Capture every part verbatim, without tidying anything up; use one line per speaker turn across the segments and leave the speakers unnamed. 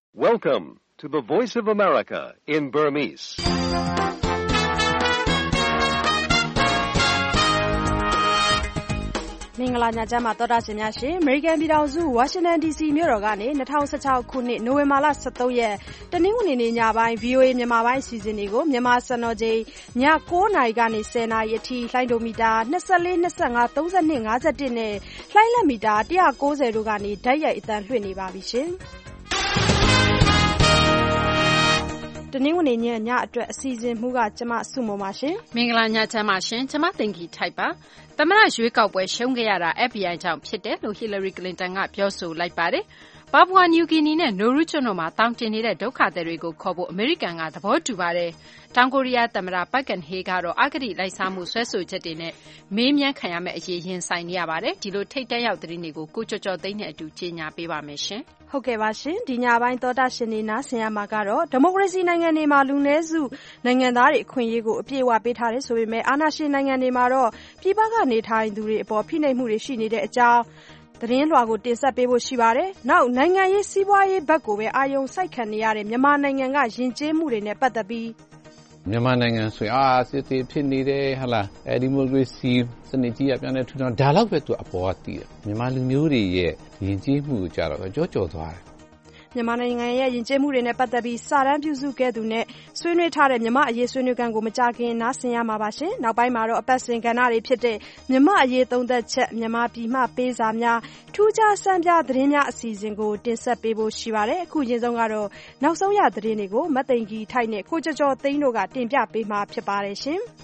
Welcome to the Voice of America in Burmese.
။မင်္ဂလာညချမ်းပါသောတာရှင်များရှင်။ American ပြည်ထောင်စု Washington ဒီ စီ မြို့တော်ကနေ၂၀၁၆ခုနှစ်နိုဝင်ဘာလ၁၃ရက်တနင်္ဂနွေနေ့ညပိုင်း ဗွီအိုအေ မြန်မာပိုင်းအစီအစဉ်တွေကိုမြန်မာစံတော်ချိန်ည၉နာရီကနေ၁၀နာရီအထိလှိုင်းဒိုမီတာ၂၄၊၂၅၊၃၂၊၅၁နဲ့လှိုင်းလက်မီတာ၁၉၀တို့ကနေဓာတ်ရိုက်အသံလွှင့်နေပါပြီရှင်။တနင်္ဂနွေညညအတွက်အစီအစဉ်မှုကကျမစုမုံပါရှင်
။မင်္ဂလာညချမ်းပါရှင်။ကျမတင်ကြီးထိုက်ပါ။သမ္မတရွေးကောက်ပွဲရှုံးခဲ့ရတာ F B I ကြောင့်ဖြစ်တယ်လို့ Hillary Clinton ကပြောဆိုလိုက်ပါတယ်။ပါပူဝါနယူဂီနီနဲ့နိုရူကျွန်းတို့မှာသောင်တင်နေတဲ့ဒုက္ခသည်တွေကိုခေါ်ဖို့အမေရိကန်ကသဘောတူပါတယ်။တောင်ကိုရီးယားသမ္မတ Park Geun-hye ကတော့အဂတိလိုက်စားမှုစွဲဆိုချက်တွေနဲ့မေးမြန်းခံရမယ့်အရေးရင်ဆိုင်နေရပါတယ်။ဒီလိုထိပ်တန်းရောက်သတင်းတွေကိုကိုကျော်ကျော်သိန်းနဲ့အတူကြေညာပေးပါမယ်ရှင်
။ဟုတ်ကဲ့ပါရှင်။ဒီညပိုင်းသောတာရှင်တွေနားဆင်ရမှာကတော့ဒီမိုကရေစီနိုင်ငံတွေမှာလူနည်းစုနိုင်ငံသားတွေအခွင့်အရေးကိုအပြည့်အဝပေးထားတယ်ဆိုပေမဲ့အာဏာရှင်နိုင်ငံတွေမှာတော့ပြည်ပကနေထိုင်သူတွေအပေါ်ဖိနှိပ်မှုတွေရှိနေတဲ့အကြောင်းသတင်းလွှာကိုတင်ဆက်ပေးဖို့ရှိပါတယ်။နောက်နိုင်ငံရေးစီးပွားရေးဘက်ကိုပဲအာရုံစိုက်ခံနေရတဲ့မြန်မာနိုင်ငံကယဉ်ကျေးမှုတွေနဲ့ပတ်သက်ပြီး
မြန်မာနိုင်ငံဆိုရင်အာစစ်တေဖြစ်နေတယ်ဟလာဒီမိုကရေစီစနစ်ကြီးကပြန်နေထူထောင်ဒါတော့ပဲသူအပေါ်ကတည်တယ်မြန်မာလူမျိုးတွေရဲ့ယဉ်ကျေးမှုကိုကြတော့ကြောကြောသွားတယ်
မြန်မာနိုင်ငံရဲ့ယဉ်ကျေးမှုတွေနဲ့ပတ်သက်ပြီးစာတမ်းပြုစုခဲ့သူနဲ့ဆွေးနွေးထားတဲ့မြမအရေးဆွေးနွေးခန်းကိုမကြခင်နားဆင်ရမှာပါရှင်။နောက်ပိုင်းမှာတော့အပတ်စဉ်ကဏ္ဍတွေဖြစ်တဲ့မြမအရေးသုံးသက်ချက်မြန်မာပြည်မှပေးစာများထူးခြားစံပြသတင်းများအစီအစဉ်ကိုတင်ဆက်ပေးဖို့ရှိပါတယ်။အခုချင်းဆုံးကတော့နောက်ဆုံးရသတင်းတွေကိုမသိင်ကြီးထိုက်နဲ့ကိုကျော်ကျော်သိန်းတို့ကတင်ပြပေးမှာဖြစ်ပါတယ်ရှင်။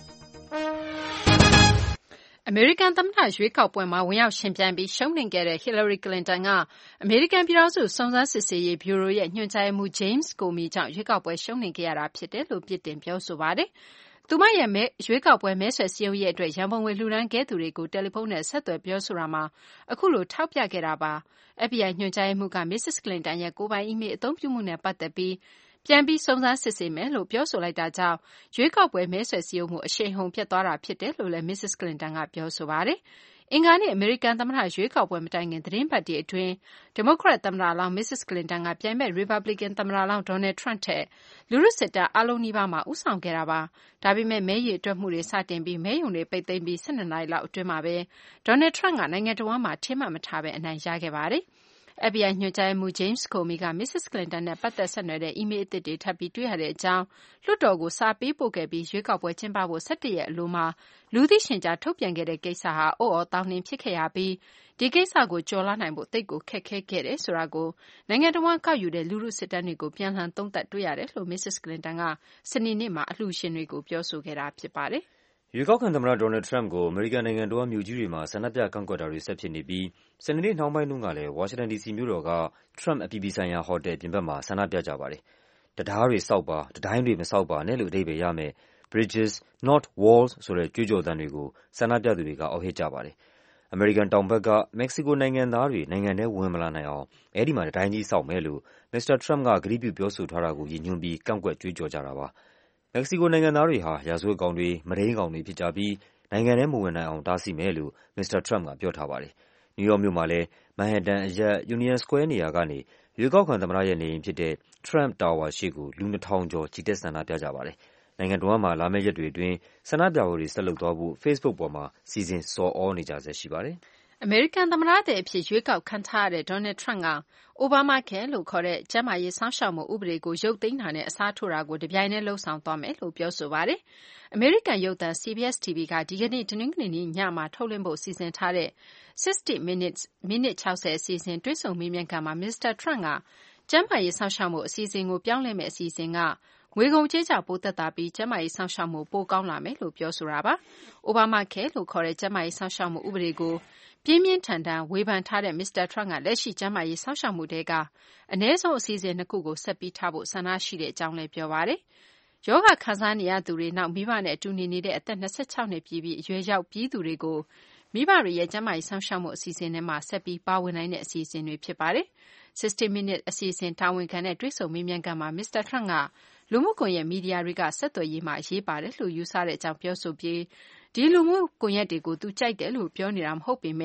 အမေရိကန်သမ္မတရွေးကောက်ပွဲမှာဝင်ရောက်ယှဉ်ပြိုင်ပြီးရှုံးနိမ့်ခဲ့တဲ့ Hillary Clinton ကအမေရိကန်ပြည်ထောင်စုစုံစမ်းစစ်ဆေးရေးဗျူရိုရဲ့ညွှန်ကြားရေးမှူး James Comey ကြောင့်ရွေးကောက်ပွဲရှုံးနိမ့်ခဲ့ရတာဖြစ်တယ်လို့ပြစ်တင်ပြောဆိုပါတယ်။သူမရဲ့ရွေးကောက်ပွဲမဲဆွယ်စည်းရုံးရေးအတွက်ရန်ပုံငွေလှူဒါန်းခဲ့သူတွေကိုတယ်လီဖုန်းနဲ့ဆက်သွယ်ပြောဆိုတာမှာအခုလိုထောက်ပြခဲ့တာပါ။ F B I ညွှန်ကြားရေးမှူးက Missus Clinton ရဲ့ကိုယ်ပိုင်အီးမေးလ်အသုံးပြုမှုနဲ့ပတ်သက်ပြီးပြန်ပြီးစုံစမ်းစစ်ဆေးမယ်လို့ပြောဆိုလိုက်တာကြောင့်ရွေးကောက်ပွဲမဲဆွယ်စည်းရုံးမှုအရှိန်အဟုန်ပြတ်သွားတာဖြစ်တယ်လို့လည်း Missus Clinton ကပြောဆိုပါတယ်။အင်္ဂါနေ့အမေရိကန်သမ္မတရွေးကောက်ပွဲမတိုင်ခင်သတင်းပတ်တွေအတွင်းဒီမိုကရက်သမ္မတလောင်း Missus Clinton ကပြိုင်ဘက် Republican သမ္မတလောင်း Donald Trump ထက်လူထုစစ်တမ်းအားလုံးနီးပါးမှာဦးဆောင်ခဲ့တာပါ။ဒါပေမဲ့မဲရေတွက်မှုတွေစတင်ပြီးမဲရုံတွေပိတ်သိမ်းပြီး၁၂နာရီလောက်အတွင်းမှာပဲ Donald Trump ကနိုင်ငံတော်ဝန်မှာထင်မှတ်မထားပဲအနိုင်ရခဲ့ပါတယ်။ F B I ညွှန်ကြားရေးမှူး James Comey က Missus Clinton နဲ့ပတ်သက်ဆက်နွယ်တဲ့အီးမေးလ်အသစ်တွေထပ်ပြီးတွေ့ရတဲ့အကြောင်းလွှတ်တော်ကိုစာပေးပို့ခဲ့ပြီးရွေးကောက်ပွဲကျင်းပဖို့၁၁ရက်အလိုမှာလူသိရှင်ကြားထုတ်ပြန်ခဲ့တဲ့ကိစ္စဟာအုတ်အော်သောင်းနင်းဖြစ်ခဲ့ရပြီးဒီကိစ္စကိုကျော်လွှားနိုင်ဖို့သိပ်ကိုခက်ခဲခဲ့တယ်ဆိုတာကိုနိုင်ငံတော်ဝန်ကောက်ယူတဲ့လူထုစစ်တမ်းတွေကိုပြန်လှန်သုံးသပ်တွေ့ရတယ်လို့ Missus Clinton ကစနေနေ့မှာအလှူရှင်တွေကိုပြောဆိုခဲ့တာဖြစ်ပါတယ်။
ရွေးကောက်ခံသမ္မတ Donald Trump ကိုအမေရိကန်နိုင်ငံတော်မြို့ကြီးတွေမှာဆန္ဒပြကန့်ကွက်တာတွေဆက်ဖြစ်နေပြီးစနေနေ့နှောင်းပိုင်းတုန်းကလည်းဝါရှင်တန်ဒီစီမြို့တော်က Trump အပြည်ပြည်ဆိုင်ရာဟိုတယ်ပြင်ပမှာဆန္ဒပြကြပါတယ်။တံတားတွေဆောက်ပါ၊တံတိုင်းတွေမဆောက်ပါနဲ့လို့အဓိပ္ပာယ်ရမယ့် Bridges not walls ဆိုတဲ့ကြွေးကြော်သံတွေကိုဆန္ဒပြသူတွေကအော်ဟစ်ကြပါတယ်။အမေရိကန်တောင်ဘက်ကမက္ကဆီကိုနိုင်ငံသားတွေနိုင်ငံထဲဝင်မလာနိုင်အောင်အဲဒီမှာတံတိုင်းကြီးဆောက်မယ်လို့မစ္စတာ Trump ကကတိပြုပြောဆိုထားတာကိုရည်ညွှန်းပြီးကန့်ကွက်ကြွေးကြော်ကြတာပါ။မက္ကဆီကိုနိုင်ငံသားတွေဟာရာဇဝတ်ကောင်တွေ၊မုဒိမ်းကောင်တွေဖြစ်ကြပြီးနိုင်ငံထဲမဝင်နိုင်အောင်တားဆီးမယ်လို့မစ္စတာ Trump ကပြောထားပါတယ်။နယူးယောက်မြို့မှာလည်း Manhattan အရပ် Union Square နေရာကနေရွေးကောက်ခံသမ္မတရဲ့နေအိမ်ဖြစ်တဲ့ Trump Tower ရှေ့ကိုလူနှစ်ထောင်ကျော်ချီတက်ဆန္ဒပြကြပါတယ်။နိုင်ငံတဝန်းမှာလာမယ့်ရက်တွေအတွင်းဆန္ဒပြပွဲတွေဆက်လုပ်သွားဖို့ Facebook ပေါ်မှာစီစဉ်ဆော်သြနေကြဆဲရှိပါတယ်
။အမေရိကန်သမ္မတသစ်အဖြစ်ရွေးကောက်ခံထားရတဲ့ Donald Trump က Obamacare လို့ခေါ်တဲ့ကျန်းမာရေးစောင့်ရှောက်မှုဥပဒေကိုရုပ်သိမ်းတာနဲ့အစားထိုးတာကိုတပြိုင်တည်းလုပ်ဆောင်သွားမယ်လို့ပြောဆိုပါတယ်။အမေရိကန်ရုပ်သံ C B S T V ကဒီကနေ့တနင်္ဂနွေနေ့ညမှာထုတ်လွှင့်ဖို့စီစဉ်ထားတဲ့sixty minutes မိနစ်၆၀အစီအစဉ်တွေ့ဆုံမေးမြန်းခန်းမှာ မစ္စတာ Trump ကကျန်းမာရေးစောင့်ရှောက်မှုအစီအစဉ်ကိုပြောင်းလဲမယ့်အစီအစဉ်ကငွေကုန်ကြေးကျပိုသက်သာပြီးကျန်းမာရေးစောင့်ရှောက်မှုပိုကောင်းလာမယ်လို့ပြောဆိုတာပါ။ Obamacare လို့ခေါ်တဲ့ကျန်းမာရေးစောင့်ရှောက်မှုဥပဒေကိုပြင်းပြင်းထန်ထန်ဝေဖန်ထားတဲ့မစ္စတာ Trump ကလက်ရှိကျန်းမာရေးစောင့်ရှောက်မှုတွေကအနည်းဆုံးအစီအစဉ်နှစ်ခုကိုဆက်ပြီးထားဖို့ဆန္ဒရှိတဲ့အကြောင်းလည်းပြောပါတယ်။ရောဂါခံစားနေရသူတွေနောက်မိဘနဲ့အတူနေနေတဲ့အသက်၂၆နှစ်ပြည့်ပြီးအရွယ်ရောက်ပြီးသူတွေကိုမိဘတွေရဲ့ကျန်းမာရေးစောင့်ရှောက်မှုအစီအစဉ်ထဲမှာဆက်ပြီးပါဝင်နိုင်တဲ့အစီအစဉ်တွေဖြစ်ပါတယ်။ sixty minutes အစီအစဉ်တာဝန်ခံတဲ့တွေ့ဆုံမေးမြန်းခန်းမှာမစ္စတာ Trump ကလူမှုကွန်ရက်မီဒီယာတွေကဆက်သွယ်ရေးမှာအရေးပါတယ်လို့ယူဆတဲ့အကြောင်းပြောဆိုပြီးဒီလူမှုကွန်ရက်တွေကိုသူကြိုက်တယ်လို့ပြောနေတာမဟုတ်ပေမဲ့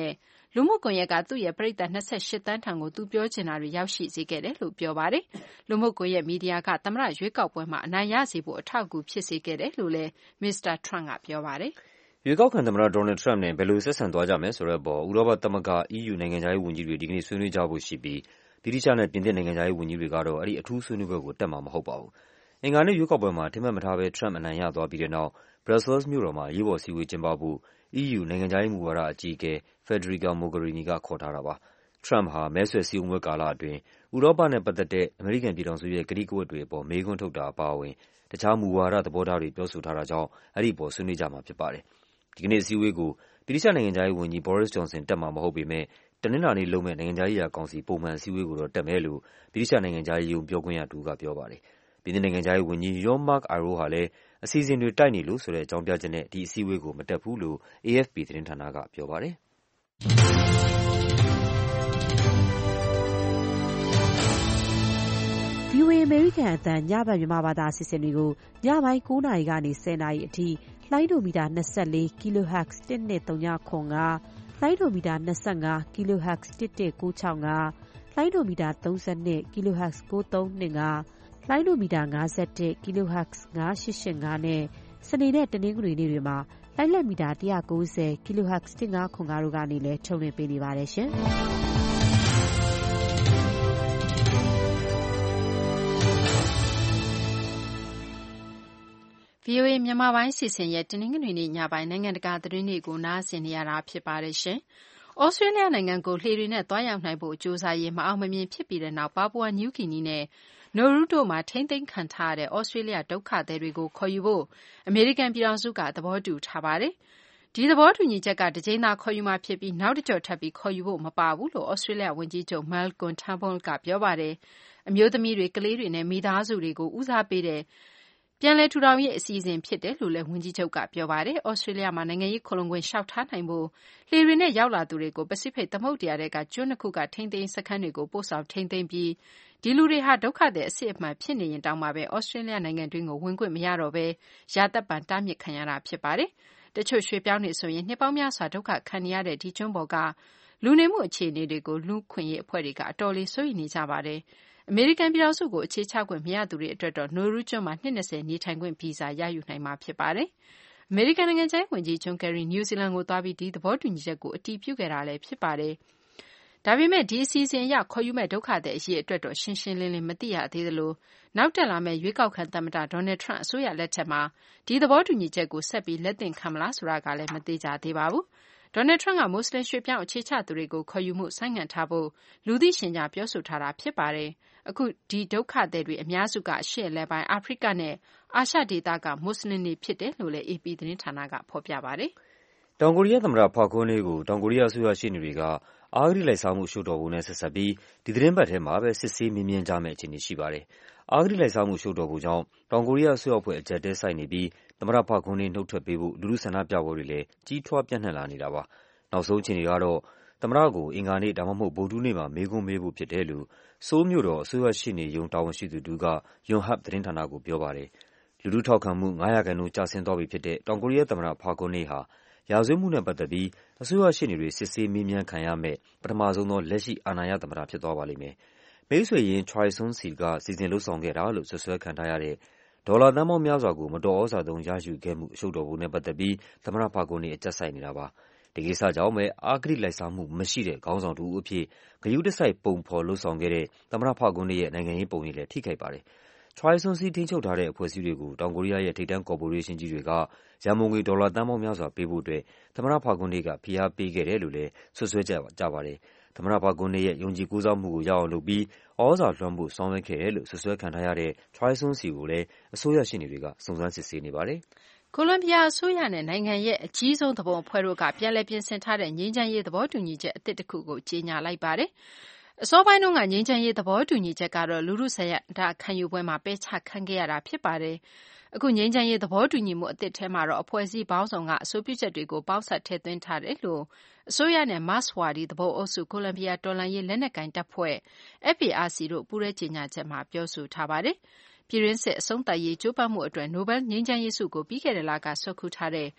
လူမှုကွန်ရက်ကသူ့ရဲ့ပရိသတ်၂၈သန်းထံကိုသူပြောချင်တာတွေရောက်ရှိစေခဲ့တယ်လို့ပြောပါတယ်။လူမှုကွန်ရက်မီဒီယာကသမ္မတရွေးကောက်ပွဲမှာအနိုင်ရစေဖို့အထောက်အကူဖြစ်စေခဲ့တယ်လို့လည်းမစ္စတာထရမ့်ကပြောပါတယ်
။ရွေးကောက်ခံသမ္မတဒေါ်နယ်ထရမ့်နဲ့ဘယ်လိုဆက်ဆံသွားကြမယ်ဆိုတဲ့အပေါ်ဥရောပသမဂ္ဂ E U နိုင်ငံခြားရေးဝန်ကြီးတွေဒီကနေ့ဆွေးနွေးကြဖို့ရှိပြီးဗြိတိသျှနဲ့ပြင်သစ်နိုင်ငံခြားရေးဝန်ကြီးတွေကတော့အဲဒီအထူးဆွေးနွေးပွဲကိုတက်မှာမဟုတ်ပါဘူး။အင်္ဂါနေ့ရွေးကောက်ပွဲမှာထင်မှတ်မထားဘဲထရမ့်အနိုင်ရသွားပြီးတဲ့နောက် Brussels မြို့တော်မှာအရေးပေါ်အစည်းအဝေးကျင်းပဖို့ E U နိုင်ငံခြားရေးမူဝါဒအကြီးအကဲ Federica Mogherini ကခေါ်ထားတာပါ။ ထရမ့်ဟာမဲဆွယ်စည်းရုံးပွဲကာလအတွင်းဥရောပနဲ့ပတ်သက်တဲ့အမေရိကန်ပြည်ထောင်စုရဲ့ကတိကဝတ်တွေအပေါ်မေးခွန်းထုတ်တာအပါအဝင်တခြားမူဝါဒသဘောထားတွေပြောဆိုထားတာကြောင့်အဲဒီအပေါ်ဆွေးနွေးကြမှာဖြစ်ပါတယ်။ဒီကနေ့အစည်းအဝေးကိုဗြိတိသျှနိုင်ငံခြားရေးဝန်ကြီး Boris Johnson တက်မှာမဟုတ်ပေမဲ့တနင်္လာနေ့လုပ်မယ့်နိုင်ငံခြားရေးရာကောင်စီပုံမှန်အစည်းအဝေးကိုတော့တက်မယ်လို့ဗြိတိသျှနိုင်ငံခြားရေးရုံးပြောခွင့်ရတဦးကပြောပါတယ်။ပြင်သစ်နိုင်ငံခြားရေးဝန်ကြီး Jean-Marc Ayrault ဟာလည်းအစီအစဉ်တွေတိုက်နေလို့ဆိုတဲ့အကြောင်းပြချက်နဲ့ဒီအစည်းအဝေးကိုမတက်ဘူးလို့ A F P သတင်းဌာနကပြောပါတယ်။
ဗွီအိုအေ အမေရိကန်အသံညဘက်မြန်မာဘာသာအစီအစဉ်တွေကိုညပိုင်း၉နာရီကနေ၁၀နာရီအထိလိုင်းဒိုမီတာ၂၄ kilohertz တစ်နှစ်သုံးခု၅ လိုင်းဒိုမီတာ၂၅ kilohertz တစ်တစ်ကိုး၆၅ လိုင်းဒိုမီတာ၃၂ kilohertz ကိုးသုံး၂၅ လိုင်းဒိုမီတာ၅၁ kilohertz ၅၈၈၅နဲ့စနေနဲ့တနင်္ဂနွေနေ့တွေမှာလိုင်းလက်မီတာ၁၉၀ kilohertz တစ်ငါးခု၅တို့ကနေလည်းထုတ်လွှင့်ပေးနေပါတယ်ရှင်။
ဗွီအိုအေမြန်မာပိုင်းစီစဉ်ရဲ့တနင်္ဂနွေနေ့ညပိုင်းနိုင်ငံတကာသတင်းတွေကိုနားဆင်နေရတာဖြစ်ပါတယ်ရှင်။ဩစတြေးလျနိုင်ငံကိုလှေတွေနဲ့သွားရောက်နိုင်ဖို့ကြိုးစားရင်းမအောင်မမြင်ဖြစ်ပြီးတဲ့နောက်ပါပူဝါနယူးဂီနီနဲ့နိုရူတို့မှာထိန်းသိမ်းခံထားရတဲ့ဩစတြေးလျဒုက္ခသည်တွေကိုခေါ်ယူဖို့အမေရိကန်ပြည်ထောင်စုကသဘောတူထားပါတယ်။ဒီသဘောတူညီချက်ကတစ်ကြိမ်သာခေါ်ယူမှာဖြစ်ပြီးနောက်တစ်ကြော့ထပ်ပြီးခေါ်ယူဖို့မပါဘူးလို့ဩစတြေးလျဝန်ကြီးချုပ် Malcolm Turnbull ကပြောပါတယ်။အမျိုးသမီးတွေကလေးတွေနဲ့မိသားစုတွေကိုဦးစားပေးတဲ့ပြန်လည်ထူထောင်ရေးအစီအစဉ်ဖြစ်တယ်လို့လည်းဝန်ကြီးချုပ်ကပြောပါတယ်။ဩစတြေးလျမှာနိုင်ငံရေးခိုလှုံခွင့်လျှောက်ထားနိုင်ဖို့လှေတွေနဲ့ရောက်လာသူတွေကိုပစိဖိတ်သမုဒ္ဒရာထဲကကျွန်းနှစ်ခုကထိန်းသိမ်းစခန်းတွေကိုပို့ဆောင်ထိန်းသိမ်းပြီးဒီလူတွေဟာဒုက္ခသည်အစစ်အမှန်ဖြစ်နေရင်တောင်မှပဲဩစတြေးလျနိုင်ငံတွင်းကိုဝင်ခွင့်မရတော့ဘဲရာသက်ပန်တားမြစ်ခံရတာဖြစ်ပါတယ်။တချို့ရွှေ့ပြောင်းနေဆိုရင်နှစ်ပေါင်းများစွာဒုက္ခခံနေရတဲ့ဒီကျွန်းပေါ်ကလူနေမှုအခြေအနေတွေကိုလူခွင့်ရေးအဖွဲ့တွေကအတော်လေးစိုးရိမ်နေကြပါတယ်။အမေရိကန်ပြည်ထောင်စုကိုအခြေချခွင့်မရသူတွေအတွက်တော့နိုရူးကျွန်းမှာနှစ်၂၀နေထိုင်ခွင့်ဗီဇာရယူနိုင်မှာဖြစ်ပါတယ်။အမေရိကန်နိုင်ငံခြားရေးဝန်ကြီးဂျွန်ကယ်ရီနယူးဇီလန်ကိုသွားပြီးဒီသဘောတူညီချက်ကိုအတည်ပြုခဲ့တာလည်းဖြစ်ပါတယ်။ဒါပေမဲ့ဒီအစီအစဉ်အရခေါ်ယူမဲ့ဒုက္ခသည်အရေးအတွက်တော့ရှင်းရှင်းလင်းလင်းမသိရသေးသလိုနောက်တက်လာမဲ့ရွေးကောက်ခံသမ္မတဒေါ်နယ်ထရမ့်အစိုးရလက်ထက်မှာဒီသဘောတူညီချက်ကိုဆက်ပြီးလက်သင့်ခံမလားဆိုတာကလည်းမသိကြသေးပါဘူး။ဒေါ်နယ်ထရမ့်ကမွတ်စလင်ရွှေ့ပြောင်းအခြေချသူတွေကိုခေါ်ယူမှုဆိုင်းငံ့ထားဖို့လူသိရှင်ကြားပြောဆိုထားတာဖြစ်ပါတယ်။အခုဒီဒုက္ခသည်တွေအများစုကအရှေ့အလယ်ပိုင်းအာဖရိကနဲ့အာရှဒေသကမွတ်စလင်တွေဖြစ်တယ်လို့လည်း A P သတင်းဌာနကဖော်ပြပါတယ်
။တောင်ကိုရီးယားသမ္မတပါခွန်းလေးကိုတောင်ကိုရီးယားအစိုးရရှေ့နေတွေကအဂတိလိုက်စားမှုရှုပ်တော်ပုံနဲ့ဆက်စပ်ပြီးဒီသတင်းပတ်ထဲမှာပဲစစ်ဆေးမေးမြန်းကြမယ့်အခြေအနေရှိပါတယ်။အဂတိလိုက်စားမှုရှုပ်တော်ပုံကြောင့်တောင်ကိုရီးယားအစိုးရအဖွဲ့အကြပ်တဲဆိုင်နေပြီးသမ္မတပါခွန်းလေးနှုတ်ထွက်ပေးဖို့လူထုဆန္ဒပြပွဲတွေလည်းကြီးထွားပြန့်နှံ့လာနေတာပါ။နောက်ဆုံးအခြေအနေကတော့သမ္မတကိုအင်္ဂါနေ့ဒါမှမဟုတ်ဗုဒ္ဓဟူးနေ့မှာမေးခွန်းမေးဖို့ဖြစ်တယ်လို့ဆိုးလ်မြို့တော်အစိုးရရှေ့နေရုံးတာဝန်ရှိသူတူကယွန်ဟပ်သတင်းဌာနကိုပြောပါတယ်။လူထုထောက်ခံမှု၅ရာခိုင်နှုန်းကျဆင်းသွားပြီဖြစ်တဲ့တောင်ကိုရီးယားသမ္မတပါခွန်းလေးဟာရာဇဝတ်မှုနဲ့ပတ်သက်ပြီးအစိုးရရှေ့နေတွေစစ်ဆေးမေးမြန်းခံရမယ့်ပထမဆုံးသောလက်ရှိအာဏာရသမ္မတဖြစ်သွားပါလိမ့်မယ်။မိတ်ဆွေရင်း Choi Soon-sil ကစီစဉ်လုပ်ဆောင်ခဲ့တာလို့စွပ်စွဲခံထားရတဲ့ဒေါ်လာသန်းပေါင်းများစွာကိုမတော်ဩဇာသုံးရယူခဲ့မှုအရှုပ်တော်ပုံနဲ့ပတ်သက်ပြီးသမ္မတပါခွန်းလေးအကျပ်ဆိုင်နေတာပါ။ဒီကိစ္စကြောင့်ပဲအဂတိလိုက်စားမှုမရှိတဲ့ခေါင်းဆောင်တဦးအဖြစ်ဂရုတစိုက်ပုံဖော်လုပ်ဆောင်ခဲ့တဲ့သမ္မတပါခွန်းလေးရဲ့နိုင်ငံရေးပုံရိပ်လည်းထိခိုက်ပါတယ်။ Choi Soon-sil ထိန်းချုပ်ထားတဲ့အဖွဲ့အစည်းတွေကိုတောင်ကိုရီးယားရဲ့ထိပ်တန်းကော်ပိုရေးရှင်းကြီးတွေကရန်ပုံငွေဒေါ်လာသန်းပေါင်းများစွာပေးဖို့အတွက်သမ္မတပါခွန်းလေးကဖိအားပေးခဲ့တယ်လို့လည်းစွပ်စွဲကြပါတယ်။သမ္မတပါခွန်းလေးရဲ့ယုံကြည်ကိုးစားမှုကိုရအောင်လုပ်ပြီးဩဇာလွှမ်းမိုးဆောင်ရွက်ခဲ့တယ်လို့စွပ်စွဲခံထားရတဲ့ Choi Soon-sil ကိုလည်းအစိုးရရှေ့နေတွေကစုံစမ်းစစ်ဆေးနေပါတယ်
။ကိုလံဘီယာအစိုးရနဲ့နိုင်ငံရဲ့အကြီးဆုံးသူပုန်အဖွဲ့တို့ကပြန်လည်ပြင်ဆင်ထားတဲ့ငြိမ်းချမ်းရေးသဘောတူညီချက်အသစ်တစ်ခုကိုကြေညာလိုက်ပါတယ်။အစောပိုင်းတုန်းကငြိမ်းချမ်းရေးသဘောတူညီချက်ကတော့လူထုဆန္ဒခံယူပွဲမှာပယ်ချခံခဲ့ရတာဖြစ်ပါတယ်။အခုငြိမ်းချမ်းရေးသဘောတူညီမှုအသစ်ထဲမှာတော့အဖွဲ့အစည်းပေါင်းစုံကအဆိုပြုချက်တွေကိုပေါင်းစပ်ထည့်သွင်းထားတယ်လို့အစိုးရနဲ့မတ်စ်ဝါဒီသဘောအုပ်စုကိုလံဘီယာတော်လှန်ရေးလက်နက်ကိုင်တပ်ဖွဲ့ F A R C တို့ပူးတွဲကြေညာချက်မှာပြောဆိုထားပါတယ်။ပြည်တွင်းစစ်အဆုံးသတ်ရေးကြိုးပမ်းမှုအတွက်နိုဘယ်ငြိမ်းချမ်းရေးဆုကိုပြီးခဲ့တဲ့လကဆွတ်ခူးထားတဲ့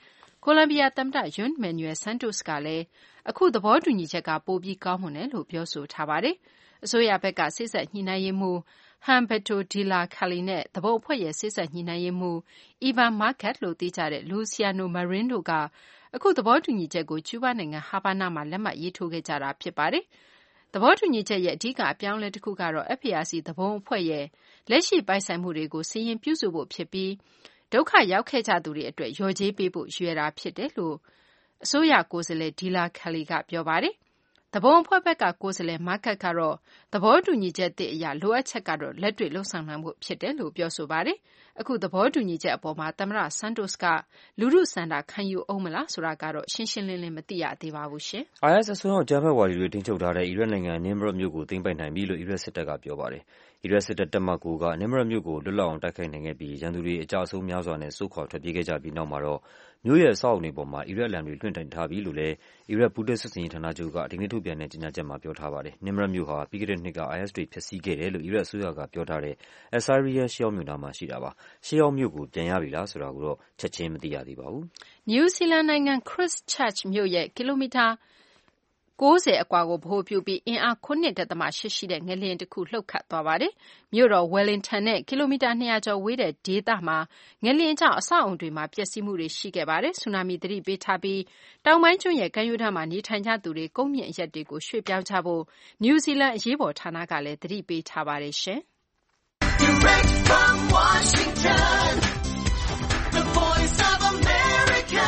ကိုလံဘီယာသမ္မတ Juan Manuel Santos ကလည်းအခုသဘောတူညီချက်ကပိုပြီးကောင်းမွန်တယ်လို့ပြောဆိုထားပါတယ်။အစိုးရဘက်ကစေ့စပ်ညှိနှိုင်းရေးမှူး Humberto de la Calle နဲ့သဘောအဖွဲ့ရဲ့စေ့စပ်ညှိနှိုင်းရေးမှူး Ivan Market လို့သိကြတဲ့ Luciano Marin တို့ကအခုသဘောတူညီချက်ကိုကျူးဘားနိုင်ငံဟာဗာနာမှာလက်မှတ်ရေးထိုးခဲ့ကြတာဖြစ်ပါတယ်။သဘောတူညီချက်ရဲ့အဓိကအပြောင်းအလဲတစ်ခုကတော့ F A R C သဘောအဖွဲ့ရဲ့လက်ရှိပိုင်ဆိုင်မှုတွေကိုစီရင်ပြုစုဖို့ဖြစ်ပြီးဒုက္ခရောက်ခဲ့ကြသူတွေအတွက်လျော်ကြေးပေးဖို့ရွေးတာဖြစ်တယ်လို့အစိုးရကိုယ်စားလှယ် De la Calle ကပြောပါတယ်။သဘောအဖွဲ့ဘက်ကကိုယ်စားလှယ် Market ကတော့သဘောတူညီချက်သစ်အရလိုအပ်ချက်ကတော့လက်တွေ့လှုပ်ဆောင်နိုင်ဖို့ဖြစ်တယ်လို့ပြောဆိုပါတယ်။အခုသဘောတူညီချက်အပေါ်မှာသမ္မတ Santos ကလူထုစန္ဒခံယူအောင်မလားဆိုတာကတော့ရှင်းရှင်းလင်းလင်းမသိရသေးပါဘူးရှင်
။ I S အစွန်းရောက်အကြမ်းဖက်ဝါဒီတွေထိန်းချုပ်ထားတဲ့အီရတ်နိုင်ငံ Nimrud မြို့ကိုသိမ်းပိုက်နိုင်ပြီလို့အီရတ်စစ်တပ်ကပြောပါတယ်။အီရတ်စစ်တပ်တပ်မကိုက Nimrud မြို့ကိုလွတ်လပ်အောင်တိုက်ခိုက်နိုင်ခဲ့ပြီးရန်သူတွေအကြအဆုံးများစွာနဲ့စိုးခွာထွက်ပြေးခဲ့ကြပြီးနောက်မှာတော့မြို့ရဲ့အဆောက်အအုံတွေပေါ်မှာအီရတ်အလံတွေလွှင့်တင်ထားပြီလို့လည်းအီရတ်ပူးတွဲစစ်စင်ရေးဌာနချုပ်ကဒီကနေ့ထုတ်ပြန်တဲ့ကြေညာချက်မှာပြောထားပါတယ်။ Nimrud မြို့ဟာပြီးခဲ့တဲ့နှစ်က I S တွေဖျက်ဆီးခဲ့တယ်လို့အီရတ်အစိုးရကပြောထားတဲ့ Asiriyah ရှေးဟောင်းမြို့နားမှာရှိတာပါ။ရှေးဟောင်းမြို့ကိုပြန်ရပြီလားဆိုတာကိုတော့ချက်ချင်းမသိရသေးပါဘူး
။ နယူးဇီလန်နိုင်ငံ Christchurch မြို့ရဲ့ကီလိုမီတာကိုးဆယ်အကွာကိုဗဟိုပြုပြီးအင်အား ၇ ဒသမ ၈ ရှိတဲ့ငလျင်တစ်ခုလှုပ်ခတ်သွားပါတယ်။မြို့တော် Wellington နဲ့ကီလိုမီတာနှစ်ရာကျော်ဝေးတဲ့ဒေသမှာငလျင်ကြောင့်အဆောက်အုံတွေမှာပျက်စီးမှုတွေရှိခဲ့ပါတယ်။ဆူနာမီသတိပေးထားပြီးတောင်ပိုင်းကျွန်းရဲ့ကမ်းရိုးတန်းမှာနေထိုင်ကြသူတွေကုန်းမြင့်အရပ်တွေကိုရွှေ့ပြောင်းကြဖို့နယူးဇီလန်အရေးပေါ်ဌာနကလည်းသတိပေးထားပါတယ်ရှင်။ Direct from Washington, the Voice of America,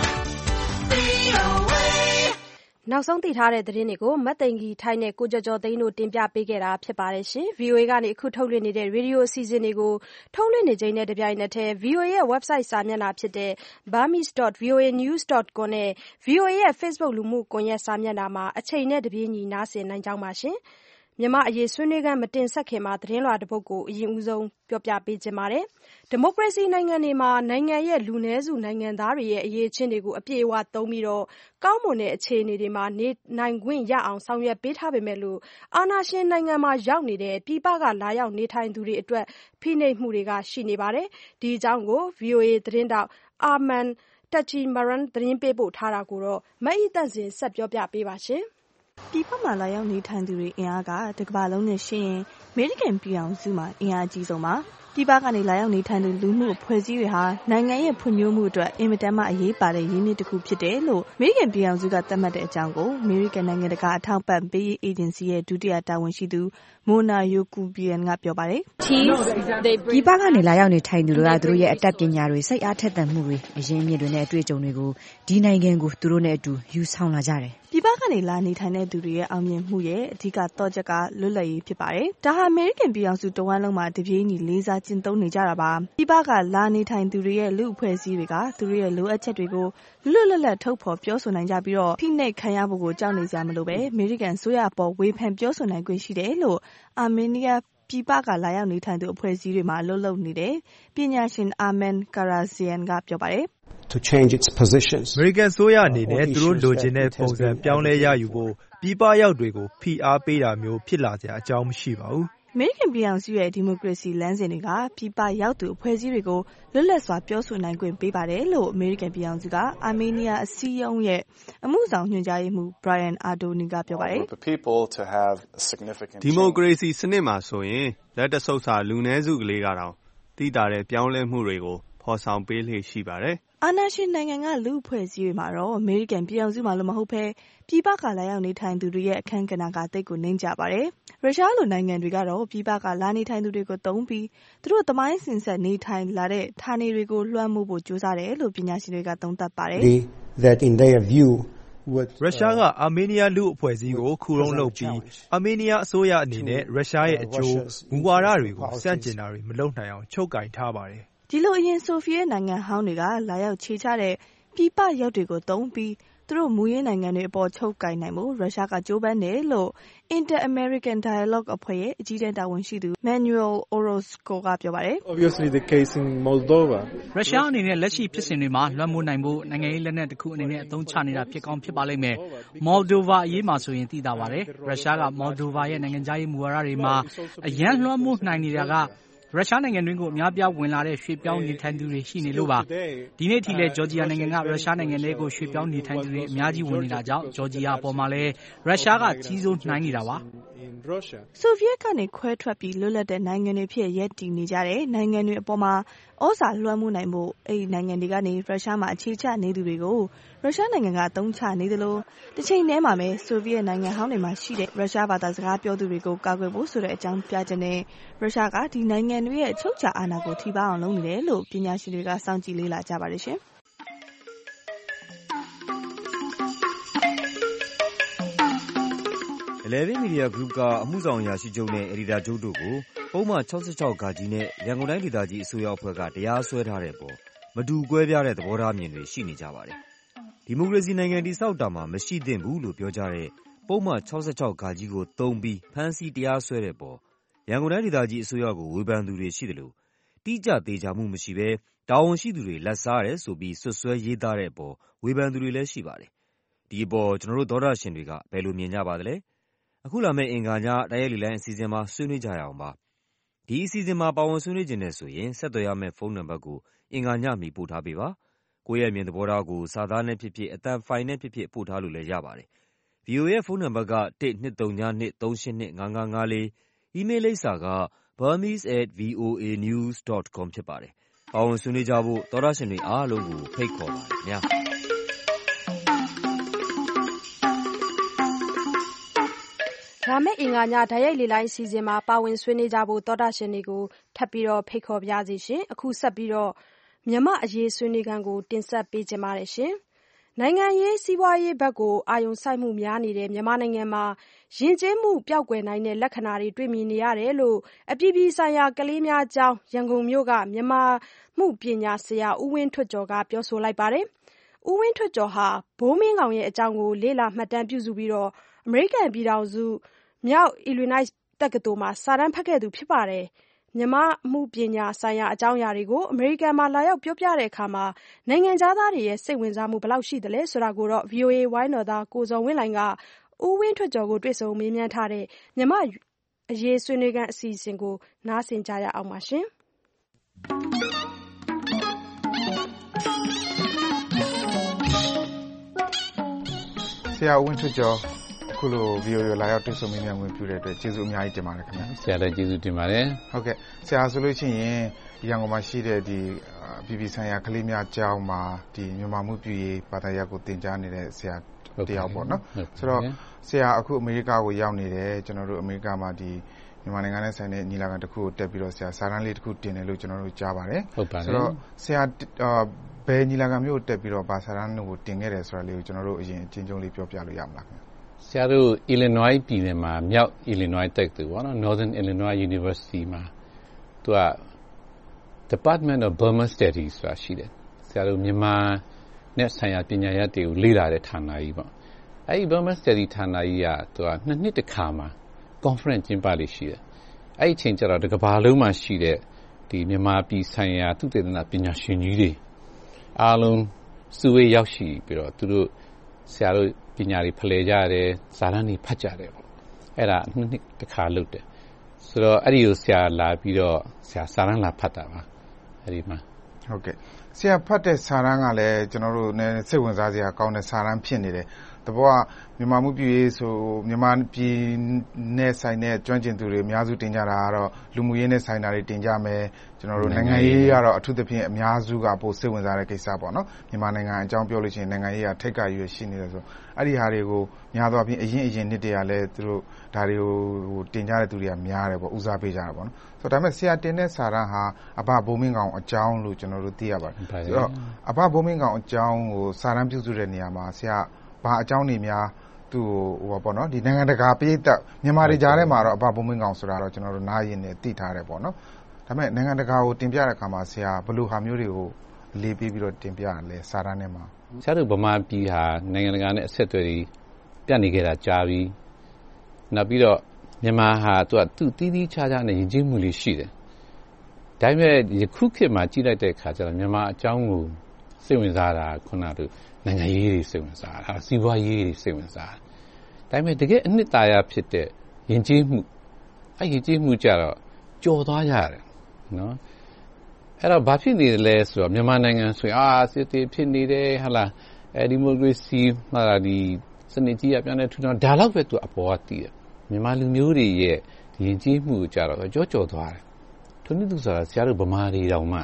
V O A
နောက်ဆုံးသိထားတဲ့သတင်းတွေကိုမတ်သိင်္ဂီထိုင်းနဲ့ကိုကျော်ကျော်သိန်းတို့တင်ပြပေးခဲ့တာဖြစ်ပါတယ်ရှင်။ V O A ကနေအခုထုတ်လွှင့်နေတဲ့ရေဒီယိုအစီအစဉ်တွေကိုထုတ်လွှင့်နေချိန်နဲ့တပြိုင်နက်တည်း V O A ရဲ့ website စာမျက်နှာဖြစ်တဲ့ burmese dot v o a news dot com နဲ့ V O A ရဲ့ Facebook လူမှုကွန်ရက်စာမျက်နှာမှာအချိန်နဲ့တပြေးညီနားဆင်နိုင်ကြောင်းပါရှင်။မြန်မာအရေးဆွေးနွေးခန်းမတင်ဆက်ခင်မှာသတင်းလွှာတစ်ပုဒ်ကိုအရင်ဦးဆုံးပြောပြပေးခြင်းပါတယ်။ဒီမိုကရေစီနိုင်ငံတွေမှာနိုင်ငံရဲ့လူနည်းစုနိုင်ငံသားတွေရဲ့အရေးချင်းတွေကိုအပြည့်အဝသုံးပြီးတော့ကောင်းမွန်တဲ့အခြေအနေတွေမှာနေနိုင်ခွင့်ရအောင်ဆောင်ရွက်ပေးထားပေမဲ့လို့အာဏာရှင်နိုင်ငံမှာရောက်နေတဲ့ပြည်ပကလာရောက်နေထိုင်သူတွေအတွက်ဖိနှိပ်မှုတွေကရှိနေပါတယ်။ဒီအကြောင်းကို V O A သတင်းတောက်အာမန်တက်ချီမရန်သတင်းပေးပို့ထားတာကိုတော့မအိသန့်စင်ဆက်ပြောပြပေးပါရှင်။
ပြည်ပမှာလာရောက်နေထိုင်သူတွေအင်အားကတစ်ကမ္ဘာလုံးနဲ့ရှင်းရင်အမေရိကန်ပြည်ထောင်စုမှာအင်အားကြီးဆုံးပါပြည်ပကနေလာရောက်နေထိုင်သူလူမှုအဖွဲ့အစည်းတွေဟာနိုင်ငံရဲ့ဖွံ့ဖြိုးမှုအတွက်အင်မတန်မှအရေးပါတဲ့ရင်းမြစ်တစ်ခုဖြစ်တယ်လို့အမေရိကန်ပြည်ထောင်စုကသတ်မှတ်တဲ့အကြောင်းကိုအမေရိကန်နိုင်ငံတကာအထောက်ပံ့ပေးရေးအေဂျင်စီရဲ့ဒုတိယတာဝန်ရှိသူမိုနာယိုကူဘီယန်ကပြောပါတယ်
။ပြည်ပကနေလာရောက်နေထိုင်သူတွေကသူတို့ရဲ့အတတ်ပညာတွေစိတ်အားထက်သန်မှုတွေအရင်းအမြစ်တွေနဲ့အတွေ့အကြုံတွေကိုဒီနိုင်ငံကိုသူတို့နဲ့အတူယူဆောင်လာကြတယ်
။ပြည်ပကနေလာနေထိုင်တဲ့သူတွေရဲ့အောင်မြင်မှုရဲ့အဓိကတော့ချက်ကလွတ်လပ်ရေးဖြစ်ပါတယ်။ဒါဟာအမေရိကန်ပြည်ထောင်စုတဝန်းလုံးမှာတပြေးညီလေးစားကျင့်သုံးနေကြတာပါ။ပြည်ပကလာနေထိုင်သူတွေရဲ့လူအဖွဲ့အစည်းတွေကသူတို့ရဲ့လိုအပ်ချက်တွေကိုလွတ်လွတ်လပ်လပ်ထုတ်ဖော်ပြောဆိုနိုင်ကြပြီးတော့ဖိနှိပ်ခံရဖို့ကိုကြောက်နေကြမလို့ပဲအမေရိကန်ဆိုရပေါ်ဝေဖန်ပြောဆိုနိုင်ခွင့်ရှိတယ်လို့အာမေးနီးယားပြည်ပကလာရောက်နေထိုင်သူအဖွဲ့အစည်းတွေမှာအလုပ်လုပ်နေတဲ့ပညာရှင်အာမန်ကာရာဇီယန်ကပြောပါတယ်
to change its positions
အမေရိကန်ဆိုရအနေနဲ့သူတို့လိုချင်တဲ့ပုံစံပြောင်းလဲရယူဖို့ပြည်ပရောက်တွေကိုဖိအားပေးတာမျိုးဖြစ်လာစရာအကြောင်းမရှိပါဘူး
အမေရိကန်ပြည်ထောင်စုရဲ့ဒီမိုကရေစီလမ်းစဉ်တွေကပြည်ပရောက်သူအဖွဲ့အစည်းတွေကိုလွတ်လပ်စွာပြောဆိုနိုင်ခွင့်ပေးပါတယ်လို့အမေရိကန်ပြည်ထောင်စုကအာမေးနီးယားအစည်းအရုံးရဲ့အမှုဆောင်ညွှန်ကြားရေးမှူး Brian Ardoni ကပြောပါတယ်
ဒီမိုကရေစီစနစ်မှာဆိုရင်လက်တဆုပ်စာလူနည်းစုကလေးကတော့သိတာတဲ့ပြောင်းလဲမှုတွေကိုဖော်ဆောင်ပေးလေ့ရှိပါတယ်
အာဏာရှင်နိုင်ငံကလူအဖွဲ့အစည်းတွေမှာတော့အမေရိကန်ပြည်ထောင်စုမှာလို့မဟုတ်ဘဲပြည်ပကလာရောက်နေထိုင်သူတွေရဲ့အခမ်းကဏ္ဍကတိတ်ကိုနှိမ့်ကြပါတယ်။ရုရှားလိုနိုင်ငံတွေကတော့ပြည်ပကလာနေထိုင်သူတွေကိုတုံးပြီးသူတို့သမိုင်းစင်ဆက်နေထိုင်လာတဲ့ဌာနေတွေကိုလွှမ်းမိုးဖို့ကြိုးစားတယ်လို့ပညာရှင်တွေကသုံးသပ်ပါတယ်။
that in their view
ရုရှားကအာမေးနီးယားလူအဖွဲ့အစည်းကိုခုတုံးလုပ်ပြီးအာမေးနီးယားအစိုးရအနေနဲ့ရုရှားရဲ့အကျိုးမူဝါဒတွေကိုစန့်ကျင်တာတွေမလုပ်နိုင်အောင်ချုပ်ကင်ထားပါတယ်
ဒီလိုအရင်ဆိုဗီယက်နိုင်ငံဟောင်းတွေကလာရောက်ခြေချတဲ့ပြည်ပရောက်တွေကိုတုံးပြီးသူတို့မူရင်းနိုင်ငံတွေအပေါ်ချုပ်ကင်နိုင်မှုရုရှားကကြိုးပမ်းတယ်လို့ Inter-American Dialogue အဖွဲ့ရဲ့အကြီးတန်းတာဝန်ရှိသူ Manuel Orozco ကပြောပါတယ်
။ Obviously the case in Moldova
ရုရှားအနေနဲ့လက်ရှိဖြစ်စဉ်တွေမှာလွှမ်းမိုးနိုင်ဖို့နိုင်ငံရေးလက်နက်တစ်ခုအနေနဲ့အသုံးချနေတာဖြစ်ကောင်းဖြစ်ပါလိမ့်မယ်။ Moldova အရေးမှာဆိုရင်သိတာပါတယ်။ရုရှားက Moldova ရဲ့နိုင်ငံခြားရေးမူဝါဒတွေမှာအရန်လွှမ်းမိုးနိုင်နေတာကရုရှားနိုင်ငံတွင်းကိုအများပြားဝင်လာတဲ့ရွှေ့ပြောင်းနေထိုင်သူတွေရှိနေလို့ပါဒီနေ့ထိလည်းဂျော်ဂျီယာနိုင်ငံကရုရှားနိုင်ငံထဲကိုရွှေ့ပြောင်းနေထိုင်သူတွေအများကြီးဝင်နေတာကြောင့်ဂျော်ဂျီယာအပေါ်မှာလည်းရုရှားကကြီးစိုးနှိုင်းနေတာပါ
ဆိုဗီယက်ကနေခွဲထွက်ပြီးလွတ်လပ်တဲ့နိုင်ငံတွေဖြစ်ရပ်တည်နေကြတဲ့နိုင်ငံတွေအပေါ်မှာဩဇာလွှမ်းမိုးနိုင်ဖို့အဲ့ဒီနိုင်ငံတွေကနေရုရှားမှာအခြေချနေသူတွေကိုရုရှားနိုင်ငံကအသုံးချနေသလိုတစ်ချိန်တည်းမှာပဲဆိုဗီယက်နိုင်ငံဟောင်းတွေမှာရှိတဲ့ရုရှားဘာသာစကားပြောသူတွေကိုကာကွယ်ဖို့ဆိုတဲ့အကြောင်းပြချက်နဲ့ရုရှားကဒီနိုင်ငံတွေရဲ့အချုပ်အခြာအာဏာကိုထိပါအောင်လုပ်နေတယ်လို့ပညာရှင်တွေကစောင့်ကြည့်လေ့လာကြပါတယ်ရှင်
eleven Media Group ကအမှုဆောင်အရာရှိချုပ်နဲ့အယ်ဒီတာချုပ်တို့ကိုပုံမှန်sixty-sixဂါကြီးနဲ့ရန်ကုန်တိုင်းဒေသကြီးအစိုးရအဖွဲ့ကတရားစွဲထားတဲ့ပေါ်မတူကွဲပြားတဲ့သဘောထားမြင်တွေရှိနေကြပါတယ်။ဒီမိုကရေစီနိုင်ငံတည်ဆောက်တာမှာမရှိသင့်ဘူးလို့ပြောကြတဲ့ပုံမှန်sixty-sixဂါကြီးကိုသုံးပြီးဖမ်းဆီးတရားစွဲတဲ့ပေါ်ရန်ကုန်တိုင်းဒေသကြီးအစိုးရကိုဝေဖန်သူတွေရှိတယ်လို့တိကျသေးချာမှုမရှိဘဲတာဝန်ရှိသူတွေလက်စားတယ်ဆိုပြီးဆွဆွဲရေးသားတဲ့ပေါ်ဝေဖန်သူတွေလည်းရှိပါတယ်။ဒီအပေါ်ကျွန်တော်တို့သောတာရှင်တွေကဘယ်လိုမြင်ကြပါသလဲ။အခုလာမယ့်အင်္ဂါညတိုက်ရိုက်လေလိုင်းအစီအစဉ်မှာဆွေးနွေးကြရအောင်ပါ။ဒီအစီအစဉ်မှာပါဝင်ဆွေးနွေးခြင်းနဲ့ဆိုရင်ဆက်သွယ်ရမယ့်ဖုန်းနံပါတ်ကိုအင်္ဂါညမီပို့ထားပေးပါ။ကိုယ့်ရဲ့မြင်သဘောထားကိုစာသားနဲ့ဖြစ်ဖြစ်အသံဖိုင်နဲ့ဖြစ်ဖြစ်ပို့ထားလို့လည်းရပါတယ်။ ဗီအိုအေ ရဲ့ဖုန်းနံပါတ်ကone two three two three eight two five five four အီးမေးလ်လိပ်စာက burmese at voanews dot com ဖြစ်ပါတယ်။ပါဝင်ဆွေးနွေးကြဖို့သောတာရှင်တွေအားလုံးကိုဖိတ်ခေါ်ပါတယ်ခင်ဗျာ။
ဒါမဲ့အင်္ဂါညဓာတ်ရိုက်လေလိုင်းအစီအစဉ်မှာပါဝင်ဆွေးနွေးကြဖို့သောတာရှင်တွေကိုထပ်ပြီးတော့ဖိတ်ခေါ်ပါရစေရှင်အခုဆက်ပြီးတော့မြန်မာအရေးဆွေးနွေးခန်းကိုတင်ဆက်ပေးကြပါရရှင်နိုင်ငံရေးစီးပွားရေးဘက်ကိုအာရုံစိုက်မှုများနေတဲ့မြန်မာနိုင်ငံမှာယဉ်ကျေးမှုပျောက်ကွယ်နိုင်တဲ့လက္ခဏာတွေတွေ့မြင်နေရတယ်လို့အပြည်ပြည်ဆိုင်ရာကလေးများအကြောင်းရန်ကုန်မြို့ကမြန်မာမှုပညာဆရာဦးဝင်းထွဋ်ကျော်ကပြောဆိုလိုက်ပါတယ်ဦးဝင်းထွဋ်ကျော်ဟာဘိုးမင်းကောင်ရဲ့အကြောင်းကိုလေ့လာမှတ်တမ်းပြုစုပြီးတော့အမေရိကန်ပြည်ထောင်စုမြောက်အီလီနိုက်တက္ကသိုလ်မှာစာတမ်းဖတ်ခဲ့သူဖြစ်ပါတယ်မြန်မာမှုပညာဆိုင်ရာအကြောင်းအရာတွေကိုအမေရိကန်မှာလာရောက်ပြောပြတဲ့အခါမှာနိုင်ငံသားတွေရဲ့စိတ်ဝင်စားမှုဘယ်လောက်ရှိသလဲဆိုတာကိုတော့ ဗီအိုအေ ဝိုင်းတော်သားကိုဇော်ဝင်းလှိုင်ကဦးဝင်းထွဋ်ကျော်ကိုတွေ့ဆုံမေးမြန်းထားတဲ့မြန်မာအရေးဆွေးနွေးခန်းအစီအစဉ်ကိုနားဆင်ကြရအောင်ပါရှင်
ဆရာဦးဝင်းထွဋ်ကျော်ခုလို ဗီအိုအေ လာရောက်တွေ့ဆုံမေးမြန်းခွင့်ပြုတဲ့အတွက်ကျေးဇူးအများကြီးတင်ပါတယ်ခင်ဗျာ
ဆရာလည်းကျေးဇူးတင်ပါတယ်
ဟုတ်ကဲ့ဆရာဆိုလို့ရှိရင်ရန်ကုန်မှာရှိတဲ့ဒီပြည်ပြည်ဆိုင်ရာကလေးများကျောင်းမှာဒီမြန်မာမှုပြည်ရေးဘာသာရပ်ကိုသင်ကြားနေတဲ့ဆရာတယောက်ပေါ့နော်ဆိုတော့ဆရာအခုအမေရိကကိုရောက်နေတယ်ကျွန်တော်တို့အမေရိကမှာဒီမြန်မာနိုင်ငံနဲ့ဆိုင်တဲ့ညီလာခံတစ်ခုကိုတက်ပြီးတော့ဆရာစာတမ်းလေးတစ်ခုတင်တယ်လို့ကျွန်တော်တို့ကြားပါတယ်ဆိုတော့ဆရာဘယ်ညီလာခံမျိုးတက်ပြီးတော့ဘာစာတမ်းကိုတင်ခဲ့တယ်ဆိုတာလေးကိုကျွန်တော်တို့အရင်အချင်းချင်းလေးပြောပြလို့ရမလားခင်ဗျ
ဆရာတို့ Illinois ပြည်နယ်မှာမြောက် Illinois တက္ကသိုလ်ပေါ့နော် Northern Illinois University မှာသူက Department of Burma Studies ဆိုတာရှိတယ်ဆရာတို့မြန်မာနဲ့ဆိုင်ရာပညာရပ်တွေကိုလေ့လာတဲ့ဌာနကြီးပေါ့အဲဒီ Burma Study ဌာနကြီးကသူကနှစ်နှစ်တစ်ခါမှာ conference ကျင်းပလို့ရှိတယ်အဲဒီအချိန်ကျတော့ဒီကမ္ဘာလုံးမှာရှိတဲ့ဒီမြန်မာပြည်ဆိုင်ရာသုတေသနပညာရှင်ကြီးတွေအားလုံးစုဝေးရောက်ရှိပြီးတော့သူတို့ဆရာတို့ပညာတွေဖလှယ်ကြတယ်စာတမ်းတွေဖတ်ကြတယ်ပေါ့အဲ့ဒါနှစ်နှစ်တစ်ခါလုပ်တယ်ဆိုတော့အဲ့ဒီကိုဆရာလာပြီးတော့ဆရာစာတမ်းလာဖတ်တာပါအဲ့ဒီမှာ
ဟုတ်ကဲ့ဆရာဖတ်တဲ့စာတမ်းကလည်းကျွန်တော်တို့နဲ့စိတ်ဝင်စားစရာကောင်းတဲ့စာတမ်းဖြစ်နေတယ်တဘောကမြန်မာမှုပြည်ရေးဆိုမြန်မာပြည်နဲ့ဆိုင်တဲ့ကျွမ်းကျင်သူတွေအများစုတင်ကြတာကတော့လူမှုရေးနဲ့ဆိုင်တာတွေတင်ကြမယ်ကျွန်တော်တို့နိုင်ငံရေးကတော့အထူးသဖြင့်အများစုကပိုစိတ်ဝင်စားတဲ့ကိစ္စပေါ့နော်မြန်မာနိုင်ငံအကြောင်းပြောလို့ရှိရင်နိုင်ငံရေးကထိပ်ကရွေးရှိနေတယ်ဆိုအဲ့ဒီဟာတွေကိုများသောအားဖြင့်အရင်အရင်နှစ်တည်းကလည်းသူတို့ဒါတွေကိုဟိုတင်ကြတဲ့သူတွေကများတယ်ပေါ့ဦးစားပေးကြတာပေါ့နော်ဆိုတော့ဒါပေမဲ့ဆရာတင်တဲ့စာတမ်းဟာအဘဘိုးမင်းကောင်အကြောင်းလို့ကျွန်တော်တို့သိရပါတယ်ဆိုတော့အဘဘိုးမင်းကောင်အကြောင်းကိုစာတမ်းပြုစုတဲ့နေရာမှာဆရာဘာအကြောင်းတွေများသူ့ဟိုပေါ့နော်ဒီနိုင်ငံတကာပြည်သက်မြန်မာတွေကြားထဲမှာတော့အဘဘုံမင်းကောင်ဆိုတာတော့ကျွန်တော်တို့နားရင်နဲ့သိထားတယ်ပေါ့နော်ဒါပေမဲ့နိုင်ငံတကာကိုတင်ပြတဲ့အခါမှာဆရာဘယ်လိုဟာမျိုးတွေကိုလေးပြီးပြီးတော့တင်ပြရလဲစာတမ်းထဲမှာ
ဆရာတို့ဗမာပြည်ဟာနိုင်ငံတကာနဲ့အဆက်အသွယ်တွေပြတ်နေကြတာကြားပြီးနောက်ပြီးတော့မြန်မာဟာသူကသူ့တီးတီးခြားခြားနဲ့ယဉ်ကျေးမှုလေးရှိတယ်ဒါပေမဲ့ယခုခေတ်မှာကြည့်လိုက်တဲ့အခါကျတော့မြန်မာအကြောင်းကိုစိတ်ဝင်စားတာခုနကနိုင်ငံရေးတွေစိတ်ဝင်စားတာစီးပွားရေးတွေစိတ်ဝင်စားဒါပေမဲ့တကယ်အနှစ်သာရဖြစ်တဲ့ယဉ်ကျေးမှုအဲ့ယဉ်ကျေးမှုကြတော့ကြော်သွားရတယ်နော်အဲ့တော့ဘာဖြစ်နေလဲဆိုတော့မြန်မာနိုင်ငံဆိုရင်အာစစ်တေးဖြစ်နေတယ်ဟာလားအဲဒီမိုကရေစီမှာဒီစနစ်ကြီးအပြောင်းလဲထူထောင်ဒါတော့ပဲသူအပေါ်ကတည်တယ်မြန်မာလူမျိုးတွေရဲ့ယဉ်ကျေးမှုကြတော့ကြောကြောသွားတယ်ထို့နည်းသူဆိုတာဆရာတို့ဗမာတွေတောင်မှ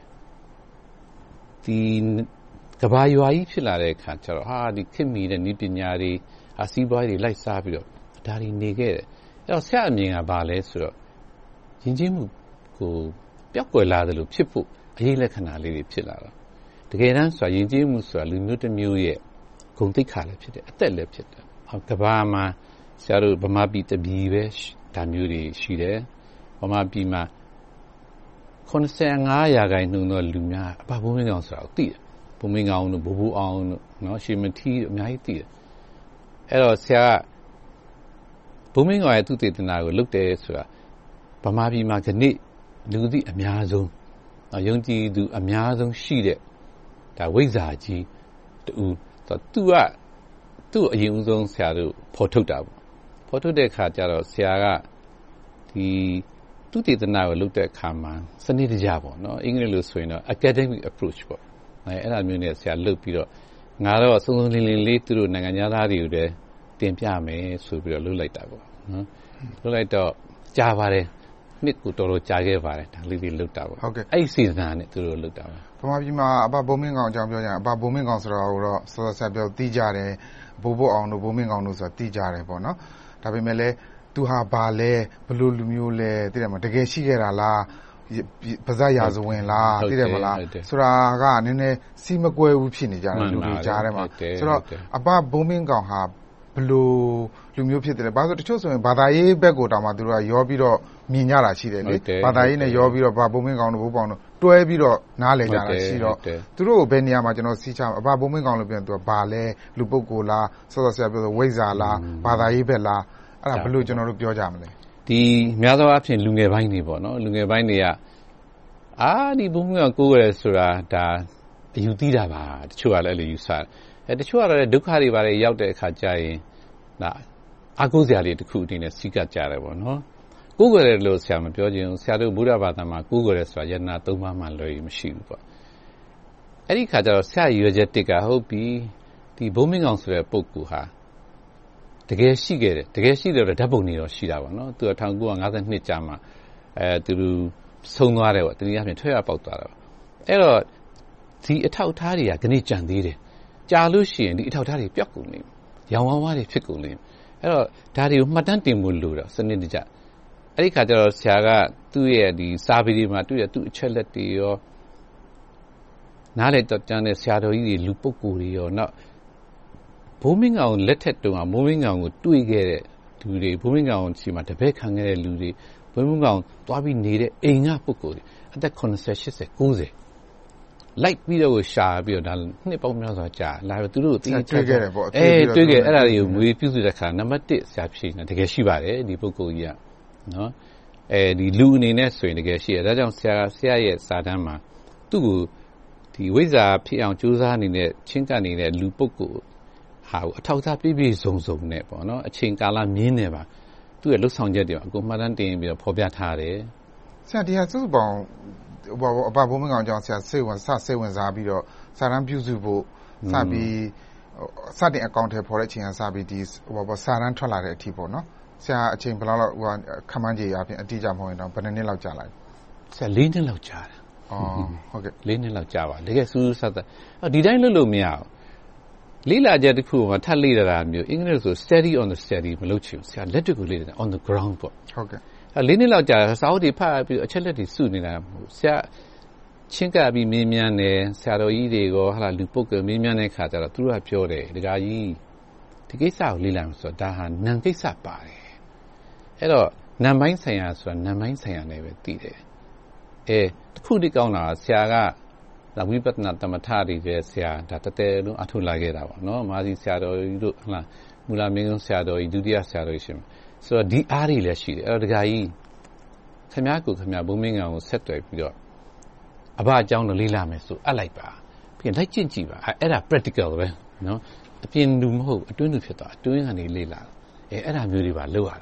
ဒီကဘာရွာကြီးဖြစ်လာတဲ့အခါကျတော့ဟာဒီခင်မီတဲ့ဤပညာတွေအစီးပွားတွေလိုက်စားပြီးတော့ဒါတွေနေခဲ့တယ်အဲ့တော့ဆရာအမြင်ကဘာလဲဆိုတော့ယဉ်ကျေးမှုကိုပျောက်ကွယ်လာတယ်လို့ဖြစ်ဖို့အရေးလက္ခဏာလေးတွေဖြစ်လာတော့တကယ်တမ်းဆိုတာယဉ်ကျေးမှုဆိုတာလူမျိုးတစ်မျိုးရဲ့ဂုဏ်သိက္ခာလည်းဖြစ်တယ်အသက်လည်းဖြစ်တယ်ကဘာမှာဆရာတို့ဗမာပြည်တပြည်ပဲဒါမျိုးတွေရှိတယ်ဗမာပြည်မှာခုနှစ်ဆယ်ငါးရာခိုင်နှုန်းသောလူများအဘဘုံမင်းကောင်ဆိုတာကိုသိတယ်ဘုံမင်းကောင်တို့ဘိုးဘိုးအောင်တို့နော်ရှင်မထီးတို့အများကြီးသိတယ်အဲ့တော့ဆရာကဘုံမင်းကောင်ရဲ့သူတေသနာကိုလုပ်တယ်ဆိုတာဗမာပြည်မှာခဏလူသိအများဆုံးယုံကြည်သူအများဆုံးရှိတဲ့ဒါဝိဇ္ဇာကြီးတူသူကသူ့အရင်ဦးဆုံးဆရာတို့ဖော်ထုတ်တာပေါ့ဖော်ထုတ်တဲ့အခါကျတော့ဆရာကဒီသူတေသနာကိုလုပ်တဲ့အခါမှာစနစ်တကျပေါ့နော်အင်္ဂလိပ်လိုဆိုရင်တော့ academic approach ပေါ့အဲအဲ့ဒါမျိုးနဲ့ဆရာလုပ်ပြီးတော့ငါတော့စုံစုံလင်းလင်းလေးသူတို့နိုင်ငံသားတွေကိုလည်းတင်ပြမယ်ဆိုပြီးတော့လုပ်လိုက်တာပေါ့နော်လုပ်လိုက်တော့ကြားပါတယ်နှစ်ကိုတော်တော်ကြာခဲ့ပါတယ်ဒါလေးတွေလုပ်တာပေါ့အဲ့ဒီစီဇန်နဲ့သူတို့လုပ်တာပါ
ဗမာပြည်မှာအဘဘုံမင်းကောင်အကြောင်းပြောကြရင်အဘဘုံမင်းကောင်ဆိုတာကိုတော့စောစောဆက်ပြောသိကြတယ်ဘိုးဘိုးအောင်တို့ဘုံမင်းကောင်တို့ဆိုတာသိကြတယ်ပေါ့နော်ဒါပေမဲ့လည်းသူဟာဘာလဲဘလို့လူမျိုးလဲသိတယ်မတကယ်ရှိခဲ့တာလားပါဇက်ရာဇဝင်လားသိတယ်မလားဆိုတာကနည်းနည်းစီမကွဲဘူးဖြစ်နေကြတယ်လူတွေကြားထဲမှာဆိုတော့အဘဘုံမင်းကောင်ဟာဘလို့လူမျိုးဖြစ်တယ်ဘာလို့တချို့ဆိုရင်ဘာသာရေးဘက်ကိုတောင်မှသူတို့ကရောပြီးတော့မြင်ကြတာရှိတယ်လေဘာသာရေးနဲ့ရောပြီးတော့ဘာဘုံမင်းကောင်တို့ဘိုးပေါင်တို့တွဲပြီးတော့နားလည်ကြတာရှိတော့သူတို့ကိုဘယ်နေရာမှာကျွန်တော်စီးချအဘဘုံမင်းကောင်လို့ပြန်သူကဘာလဲလူပုဂ္ဂိုလ်လားစောစောဆရာပြောဆိုဝိဇ္ဇာလားဘာသာရေးဘက်လားအဲ့ဒါဘလို့ကျွန်တော်တို့ပြောကြမလဲ
ဒီများသောအားဖြင့်လူငယ်ပိုင်းတွေပေါ့နော်လူငယ်ပိုင်းတွေကအာဒီဘုံမင်းကောင်ကိုယ်ရယ်ဆိုတာဒါအယူသိတာပါတချို့ကလည်းအဲ့လိုယူဆတယ်အဲတချို့ကတော့ဒုက္ခတွေပါလေရောက်တဲ့အခါကျရင်ဒါအကုစရာလေးတစ်ခုအနေနဲ့စီးကပ်ကြတယ်ပေါ့နော်ကိုယ်ကိုယ်ရလို့ဆရာမပြောချင်ဘူးဆရာတို့ဘုရားဘာသာမှာကိုယ်ကိုယ်ရဆိုတာယန္နာသုံးပါးမှလွယ်ရမရှိဘူးပေါ့အဲ့ဒီခါကျတော့ဆရာရွယ်ချက်တစ်ကဟုတ်ပြီဒီဘုံမင်းကောင်ဆိုတဲ့ပုဂ္ဂိုလ်ဟာတကယ်ရှိခဲ့တယ်တကယ်ရှိတယ်တော့ဓာတ်ပုံတွေတော့ရှိတာပေါ့နော်သူက၁၉၅၂ကြာမှာအဲသူဆုံးသွားတယ်ပေါ့တနည်းအားဖြင့်ထွက်ရပေါက်သွားတယ်အဲ့တော့ဒီအထောက်အထားတွေကခဏကြံသေးတယ်ကြာလို့ရှိရင်ဒီအထောက်အထားတွေပျောက်ကုန်နေရောင်ဝါးဝါးတွေဖြစ်ကုန်နေအဲ့တော့ဒါတွေကိုမှတ်တမ်းတင်ဖို့လိုတော့စနစ်တကျအဲ့ဒီခါကျတော့ဆရာကသူ့ရဲ့ဒီစာပေတွေမှာသူ့ရဲ့သူ့အချက်လက်တွေရောနားလေတော့တန်းတဲ့ဆရာတော်ကြီးတွေလူပုဂ္ဂိုလ်တွေရောနောက်ဘုံမင်းကောင်လက်ထက်တုန်းကဘုံမင်းကောင်ကိုတွေ့ခဲ့တဲ့လူတွေဘုံမင်းကောင်စီမှာတပည့်ခံခဲ့တဲ့လူတွေဘုံမင်းကောင်သွားပြီးနေတဲ့အိမ်ကပုဂ္ဂိုလ်တွေအသက်၇၀ ၈၀ ၉၀လိုက်ပြီးတော့ရှာပြီးတော့ဒါနှစ်ပေါင်းများစွာကြာလာပြီးသူတို့သိ
တွေ့ခဲ့တယ်ပေါ့
အဲတွေ့ခဲ့အဲ့ဒါတွေကိုမွေးပြုစုတဲ့ခါနံပါတ်တစ်ဆရာဖြေနေတကယ်ရှိပါတယ်ဒီပုဂ္ဂိုလ်ကြီးကနော်အဲဒီလူအနေနဲ့ဆိုရင်တကယ်ရှိတယ်ဒါကြောင့်ဆရာဆရာရဲ့စာတမ်းမှာသူ့ကိုဒီဝိဇ္ဇာဖြစ်အောင်ကြိုးစားနေတဲ့ချင်းကပ်နေတဲ့လူပုဂ္ဂိုလ်ဟာအထောက်အထားပြည့်ပြည့်စုံစုံနဲ့ပေါ့နော်အချိန်ကာလမြင်းနေပါသူ့ရဲ့လှုပ်ဆောင်ချက်တွေအကုန်မှတ်တမ်းတင်ပြီးတော့ဖော်ပြထားတယ်
ဆရာဒီဟာစုစုပေါင်းဟိုအဘဘုံမင်းကောင်ကြောင့်ဆရာစိတ်ဝင်စစိတ်ဝင်စားပြီးတော့စာတမ်းပြုစုဖို့စပြီးစတင်အကောင့်ထဲပေါ်တဲ့အချိန်ကစပြီးဒီဟိုဘောစာတမ်းထွက်လာတဲ့အထိပေါ့နော်ဆရာအချိန်ဘယ်လောက်ဟိုခမန်းကြီးအပြင်အတိအကျမဟုတ်ရင်တော့ဘယ်နှစ်လောက်ကြာလိုက်
ဆရာလေးနှစ်လောက်ကြာတယ်
အော်ဟုတ်ကဲ့
လေးနှစ်လောက်ကြာပါတကယ်စူးစူးဆက်ဆက်ဒီတိုင်းလုပ်လို့မရဘူးလေးလာချက်တစ်ခုကထပ်လေ့လာတာမျိုးအင်္ဂလိပ်ဆို study on the study မလုပ်ချင်ဘူးဆရာလက်တွေ့ကိုလေ့လာ on the ground ပေါ့
ဟုတ်ကဲ့
အဲလေးနှစ်လောက်ကြာစာအုပ်တွေဖတ်ပြီးအချက်လက်တွေစုနေတာမဟုတ်ဆရာချင်းကပ်ပြီးမင်းမြန်းတယ်ဆရာတော်ကြီးတွေကဟာလူပုဂ္ဂိုလ်မင်းမြန်းတဲ့ခါကျတော့သူတို့ကပြောတယ်ဒကာကြီးဒီကိစ္စကိုလေ့လာမယ်ဆိုတော့ဒါဟာနံကိစ္စပါတယ်အဲ့တော့နံပိုင်းဆိုင်ရာဆိုတာနံပိုင်းဆိုင်ရာနဲ့ပဲသိတယ်အဲတခုတည်းကောင်းတာဆရာကဒါဝိပဿနာသမထတွေကျဆရာဒါတတဲလုံးအထုလာခဲ့တာပေါ့နော်မာစီဆရာတော်ကြီးတို့ဟလာမူလာမင်းဆရာတော်ကြီးဒုတိယဆရာတော်ကြီးရှင်ဆိုတော့ဒီအားတွေလည်းရှိတယ်အဲ့တော့ဒကာကြီးခင်ဗျားကိုခင်ဗျားဘုံမင်းကောင်ကိုဆက်သွယ်ပြီးတော့အဘအကြောင်းကိုလေ့လာမယ်ဆိုအပ်လိုက်ပါပြီးလိုက်ကျင့်ကြည့်ပါအဲ့ဒါ practical ပဲနော်အပြင်လူမဟုတ်အတွင်းလူဖြစ်သွားအတွင်းကနေလေ့လာအဲအဲ့ဒါမျိုးတွေပါလုပ်ရတာ
ဟ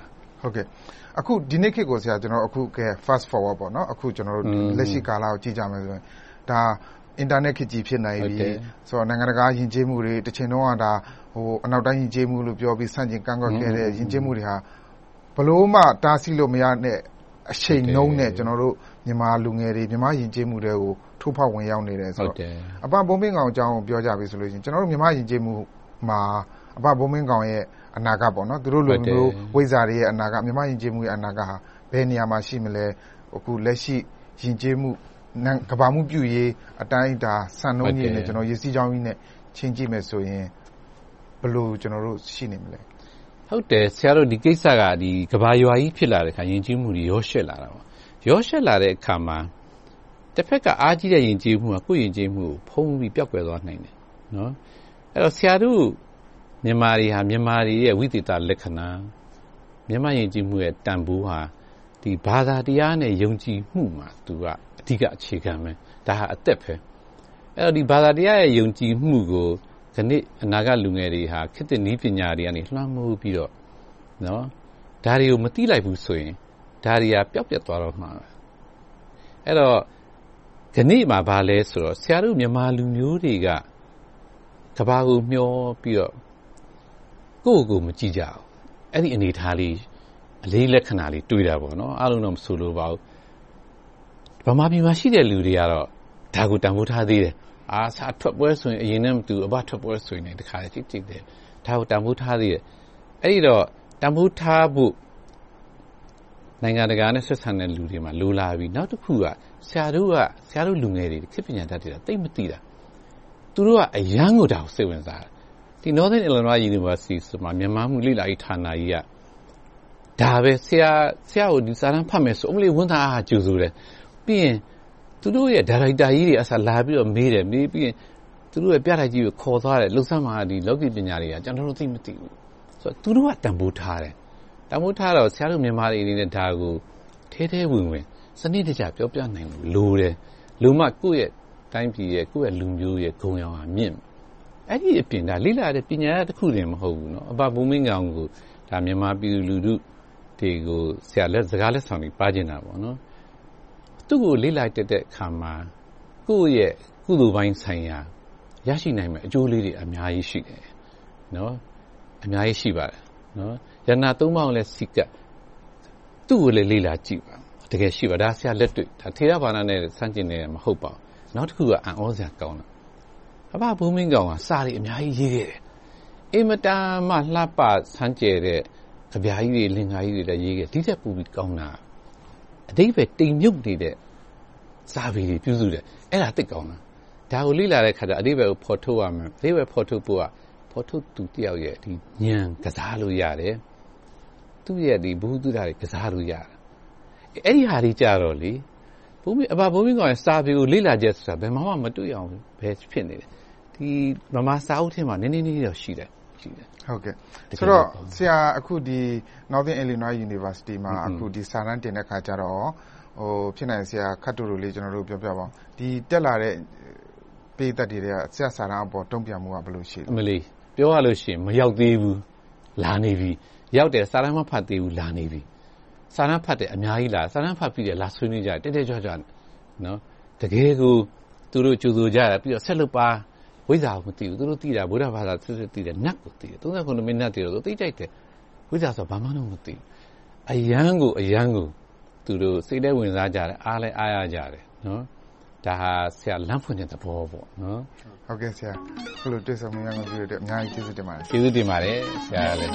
ဟုတ်ကဲ့အခုဒီနေ့ခေတ်ကိုဆရာကျွန်တော်အခုကဲ fast forward ပေါ့နော်အခုကျွန်တော်တို့လက်ရှိကာလကိုကြည့်ကြမယ်ဆိုရင်ဒါအင်တာနက်ခေတ်ကြီးဖြစ်နေပြီဆိုတော့နိုင်ငံတကာယဉ်ကျေးမှုတွေတစ်ချိန်လုံးကဒါဟိုအနောက်တိုင်းယဉ်ကျေးမှုလို့ပြောပြီးဆန့်ကျင်ကန့်ကွက်ခဲ့တဲ့ယဉ်ကျေးမှုတွေဟာဘလို့မှတားဆီးလို့မရတဲ့အချိန်နှုန်းနဲ့ကျွန်တော်တို့မြန်မာလူငယ်တွေမြန်မာယဉ်ကျေးမှုတွေကိုထိုးဖောက်ဝင်ရောက်နေတယ်ဆိုတော့အပဘုံမင်းကောင်အကြောင်းပြောကြပြီဆိုလို့ရှိရင်ကျွန်တော်တို့မြန်မာယဉ်ကျေးမှုမှာအပဘုံမင်းကောင်ရဲ့အနာဂတ်ပေါ့နော်သူတို့လူမျိုးဝိဇ္ဇာတွေရဲ့အနာဂတ်မြန်မာယဉ်ကျေးမှုရဲ့အနာဂတ်ဟာဘယ်နေရာမှာရှိမလဲအခုလက်ရှိယဉ်ကျေးမှုကဘာမှုပြုရေးအတိုင်းအတာစံနှုန်းကြီးနဲ့ကျွန်တော်ရေးစည်းကြောင်းကြီးနဲ့ချင်းကြည့်မယ်ဆိုရင်ဘယ်လိုကျွန်တော်တို့ရှိနေမလဲ
ဟုတ်တယ်ဆရာတို့ဒီကိစ္စကဒီကဘာရွာကြီးဖြစ်လာတဲ့အခါယဉ်ကျေးမှုတွေရောရှက်လာတာပေါ့ရောရှက်လာတဲ့အခါမှာတစ်ဖက်ကအားကြီးတဲ့ယဉ်ကျေးမှုကကိုယ့်ယဉ်ကျေးမှုကိုဖုံးပြီးပျောက်ကွယ်သွားနိုင်တယ်နော်အဲ့တော့ဆရာတို့မြန်မာတွေဟာမြန်မာတွေရဲ့ဝိသေသလက္ခဏာမြန်မာယဉ်ကျေးမှုရဲ့တန်ဖိုးဟာဒီဘာသာတရားနဲ့ယုံကြည်မှုမှာသူကအဓိကအခြေခံပဲဒါဟာအသက်ပဲအဲ့တော့ဒီဘာသာတရားရဲ့ယုံကြည်မှုကိုခဏအနာဂတ်လူငယ်တွေဟာခေတ်သစ်နည်းပညာတွေကနေလွှမ်းမိုးပြီးတော့နော်ဒါတွေကိုမသိလိုက်ဘူးဆိုရင်ဒါတွေကပျောက်ပြတ်သွားတော့မှာအဲ့တော့ခဏမှာဘာလဲဆိုတော့ဆရာတို့မြန်မာလူမျိုးတွေကကဘာကိုမျောပြီးတော့ကိုယ့်ကိုယ်မကြည့်ကြဘူးအဲ့ဒီအနေထားလေးအလေးလက္ခဏာလေးတွေ့တာပေါ့နော်အားလုံးတော့မဆိုလို့ပါဘူးဗမာပြည်မှာရှိတဲ့လူတွေကတော့ဒါကိုတန်ဖိုးထားသေးတယ်အာစာထွက်ပွဲဆိုရင်အရင်နဲ့မတူအဘထွက်ပွဲဆိုရင်တခါကြည့်ကြည့်တယ်ဒါကိုတန်ဖိုးထားသေးတယ်အဲ့ဒီတော့တန်ဖိုးထားဖို့နိုင်ငံတကာနဲ့ဆက်ဆံတဲ့လူတွေမှာလိုလာပြီးနောက်တစ်ခုကဆရာတို့ကဆရာတို့လူငယ်တွေခေတ်ပညာတတ်တွေကသိမသိတာသူတို့ကအရန်ကိုဒါကိုစိတ်ဝင်စားတယ်ဒီ Northern Illinois University ဆိုမှမြန်မာမှုလေ့လာရေးဌာနကြီးကဒါပဲဆရာဆရာကိုဒီစာတမ်းဖတ်မယ်ဆိုအမလေးဝန်သားအားကြိုဆိုတယ်ပြီးရင်သူတို့ရဲ့ဒါရိုက်တာကြီးတွေအစားလာပြီးတော့မေးတယ်မေးပြီးရင်သူတို့ရဲ့ပြတိုက်ကြီးကိုခေါ်သွားတယ်လှုပ်ဆမ်းမှာဒီလောကီပညာတွေကကျွန်တော်တို့သိမသိဘူးဆိုတော့သူတို့ကတန်ဖိုးထားတယ်တန်ဖိုးထားတော့ဆရာတို့မြန်မာတွေအနေနဲ့ဒါကိုထဲထဲဝင်ဝင်စနစ်တကျပြောပြနိုင်လို့လိုတယ်လူမှကိုယ့်ရဲ့တိုင်းပြည်ရဲ့ကိုယ့်ရဲ့လူမျိုးရဲ့ဂုဏ်ရောင်ဟာမြင့်အဲ့ဒီအပြင်ဒါလိလာတဲ့ပညာတစ်ခုတည်းမဟုတ်ဘူးเนาะအဘဘုံမင်းကောင်ကိုဒါမြန်မာပြည်သူလူထုတွေကိုဆရာလက်စကားလက်ဆောင်ပြီးပါကျင်တာပေါ့နော်သူ့ကိုလိလာတက်တဲ့အခါမှာကိုယ့်ရဲ့ကုသိုလ်ပိုင်းဆိုင်ရာရရှိနိုင်မယ့်အကျိုးလေးတွေအများကြီးရှိတယ်เนาะအများကြီးရှိပါတယ်เนาะယန္နာသုံးပါးကိုလည်းစိကသူ့ကိုလည်းလိလာကြည့်ပါတကယ်ရှိပါဒါဆရာလက်တွေ့ဒါထေရဘာသာနဲ့စန့်ကျင်နေမဟုတ်ပါဘူးနောက်တစ်ခုကအံ့ဩစရာကောင်းတာအဘဘုံမင်းကောင်ကစာရီအများကြီးရေးခဲ့တယ်အင်မတန်မှလှပဆန်းကျယ်တဲ့ကြပြားကြီးတွေလင်္ကာကြီးတွေလည်းရေးခဲ့ဒီထက်ပိုပြီးကောင်းတာအတိတ်ပဲတိမ်မြုပ်နေတဲ့စာပေတွေပြုစုတယ်အဲ့ဒါသိကောင်းတာဒါကိုလေ့လာတဲ့ခါကျအတိတ်ပဲကိုဖော်ထုတ်ရမယ်အတိတ်ပဲဖော်ထုတ်ဖို့ကဖော်ထုတ်သူတယောက်ရဲ့ဒီဉာဏ်ကစားလို့ရတယ်သူ့ရဲ့ဒီဘုဟုတုဒ္ဓတွေကစားလို့ရတယ်အဲ့ဒီဟာတွေကြတော့လေဘုံမအဘဘုံမင်းကောင်ရဲ့စာပေကိုလေ့လာချက်ဆိုတာဘယ်မှမတွေ့အောင်ပဲဖြစ်နေတယ်ဒီမမစာအုပ်ထဲမှာနည်းနည်းလေးတော့ရှိတယ်ရှိတယ်
ဟုတ်ကဲ့ဆိုတော့ဆရာအခုဒီ Northern Illinois University မှာအခုဒီစာတမ်းတင်တဲ့ခါကျတော့ဟိုဖြစ်နိုင်ဆရာခတ်တူတူလေးကျွန်တော်တို့ပြောပြပါအောင်ဒီတက်လာတဲ့ပေးသက်တွေကဆရာစာတမ်းအပေါ်တုံ့ပြန်မှုကဘယ်လိုရှိလဲ
အမလေးပြောရလို့ရှိရင်မရောက်သေးဘူးလာနေပြီရောက်တယ်စာတမ်းမဖတ်သေးဘူးလာနေပြီစာတမ်းဖတ်တယ်အများကြီးလာစာတမ်းဖတ်ပြီးတယ်လာဆွေးနွေးကြတယ်တက်တက်ကြွကြွနော်တကယ်ကိုသူတို့ကြိုဆိုကြတယ်ပြီးတော့ဆက်လုပ်ပါဝိဇ္ဇာကိုမသိဘူးသူတို့သိတာဗုဒ္ဓဘာသာစစ်စစ်သိတယ်နတ်ကိုသိတယ်သုံးခုမိနစ်တည်းတော့သိကြိုက်တယ်ဝိဇ္ဇာဆိုဘာမှတော့မသိအယံကိုအယံကိုသူတို့စိတ်ထဲဝင်စားကြတယ်အားလဲအားရကြတယ်နော်ဒါဟာဆရာလမ်းဖွင့်တဲ့သဘောပေါ့နော်
ဟုတ်ကဲ့ဆရာဘယ်လိုတွေ့ဆုံမြင်ရမှာပြောတဲ့အများကြီးကျေးဇူးတင်ပါတယ်
ကျေးဇူးတင်ပါတယ်ဆရာလည်း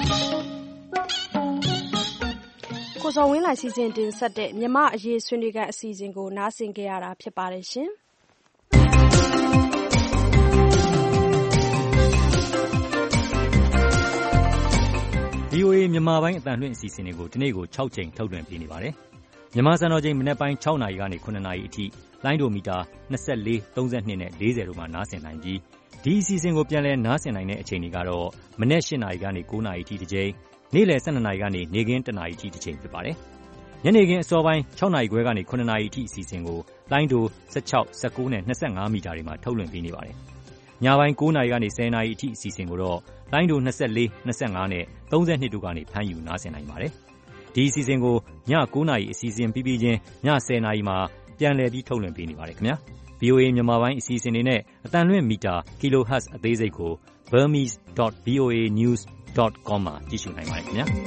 ကိုစောဝင်းလိုက်စီစဉ်တင်ဆက်တဲ့မြမအရေးဆွေးနွေးခန်းအစီအစဉ်ကိုနားဆင်ကြရတာဖြစ်ပါတယ်ရှင်။
ဗွီအိုအေ မြန်မာပိုင်းအသံလွှင့်အစီအစဉ်တွေကိုဒီနေ့ကို၆ကြိမ်ထုတ်လွှင့်ပေးနေပါတယ်။မြန်မာစံတော်ချိန်မနက်ပိုင်း၆နာရီကနေ၇နာရီအထိလိုင်းဒိုမီတာ၂၄၊၃၂နဲ့၄၀တို့မှာနားဆင်နိုင်ပြီးဒီအစီအစဉ်ကိုပြန်လည်နားဆင်နိုင်တဲ့အချိန်တွေကတော့မနက်၈နာရီကနေ၉နာရီအထိတစ်ကြိမ်နေ့လယ်၁၂နာရီကနေနေ့ခင်း၁နာရီအထိတစ်ချိန်ဖြစ်ပါတယ်။ညနေခင်းအစောပိုင်း၆နာရီခွဲကနေ၇နာရီအထိအစီအစဉ်ကိုလိုင်းဒို၁၆၊၁၉နဲ့၂၅မီတာတွေမှာထုတ်လွှင့်ပေးနေပါတယ်။ညပိုင်း၉နာရီကနေ၁၀နာရီအထိအစီအစဉ်ကိုတော့လိုင်းဒို၂၄၊၂၅နဲ့၃၂တို့ကနေဖမ်းယူနားဆင်နိုင်ပါတယ်။ဒီအစီအစဉ်ကိုည၉နာရီအစီအစဉ်ပြီးပြီးချင်းည၁၀နာရီမှာပြန်လည်ပြီးထုတ်လွှင့်ပေးနေပါတယ်ခင်ဗျာ ဗွီအိုအေ မြန်မာပိုင်းအစီအစဉ်တွေနဲ့အသံလွှင့်မီတာ kilohertz အသေးစိတ်ကို burmese dot v o a news dot com မှာကြည့်ရှုနိုင်ပါတယ်ခင်ဗျာ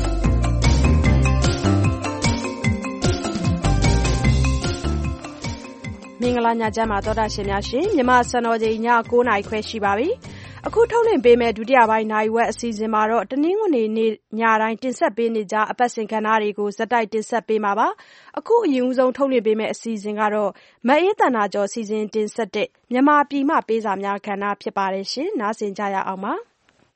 မင်္ဂလာညချမ်းပါသောတာရှင်များရှင်မြန်မာစံတော်ချိန်ည၉နာရီခွဲရှိပါပြီအခုထုတ်လွှင့်ပေးမယ့်ဒုတိယပိုင်းနိုင်ဝက်အစီအစဉ်မှာတော့တနင်္ဂနွေနေ့ညတိုင်းတင်ဆက်ပေးနေကြအပတ်စဉ်ကဏ္ဍတွေကိုဇက်တိုက်တင်ဆက်ပေးမှာပါအခုအရင်ဦးဆုံးထုတ်လွှင့်ပေးမယ့်အစီအစဉ်ကတော့မအေးတန်နာကျော်စီစဉ်တင်ဆက်တဲ့မြန်မာပြည်မှပေးစာများကဏ္ဍဖြစ်ပါတယ်ရှင်နားဆင်ကြရအောင်ပါ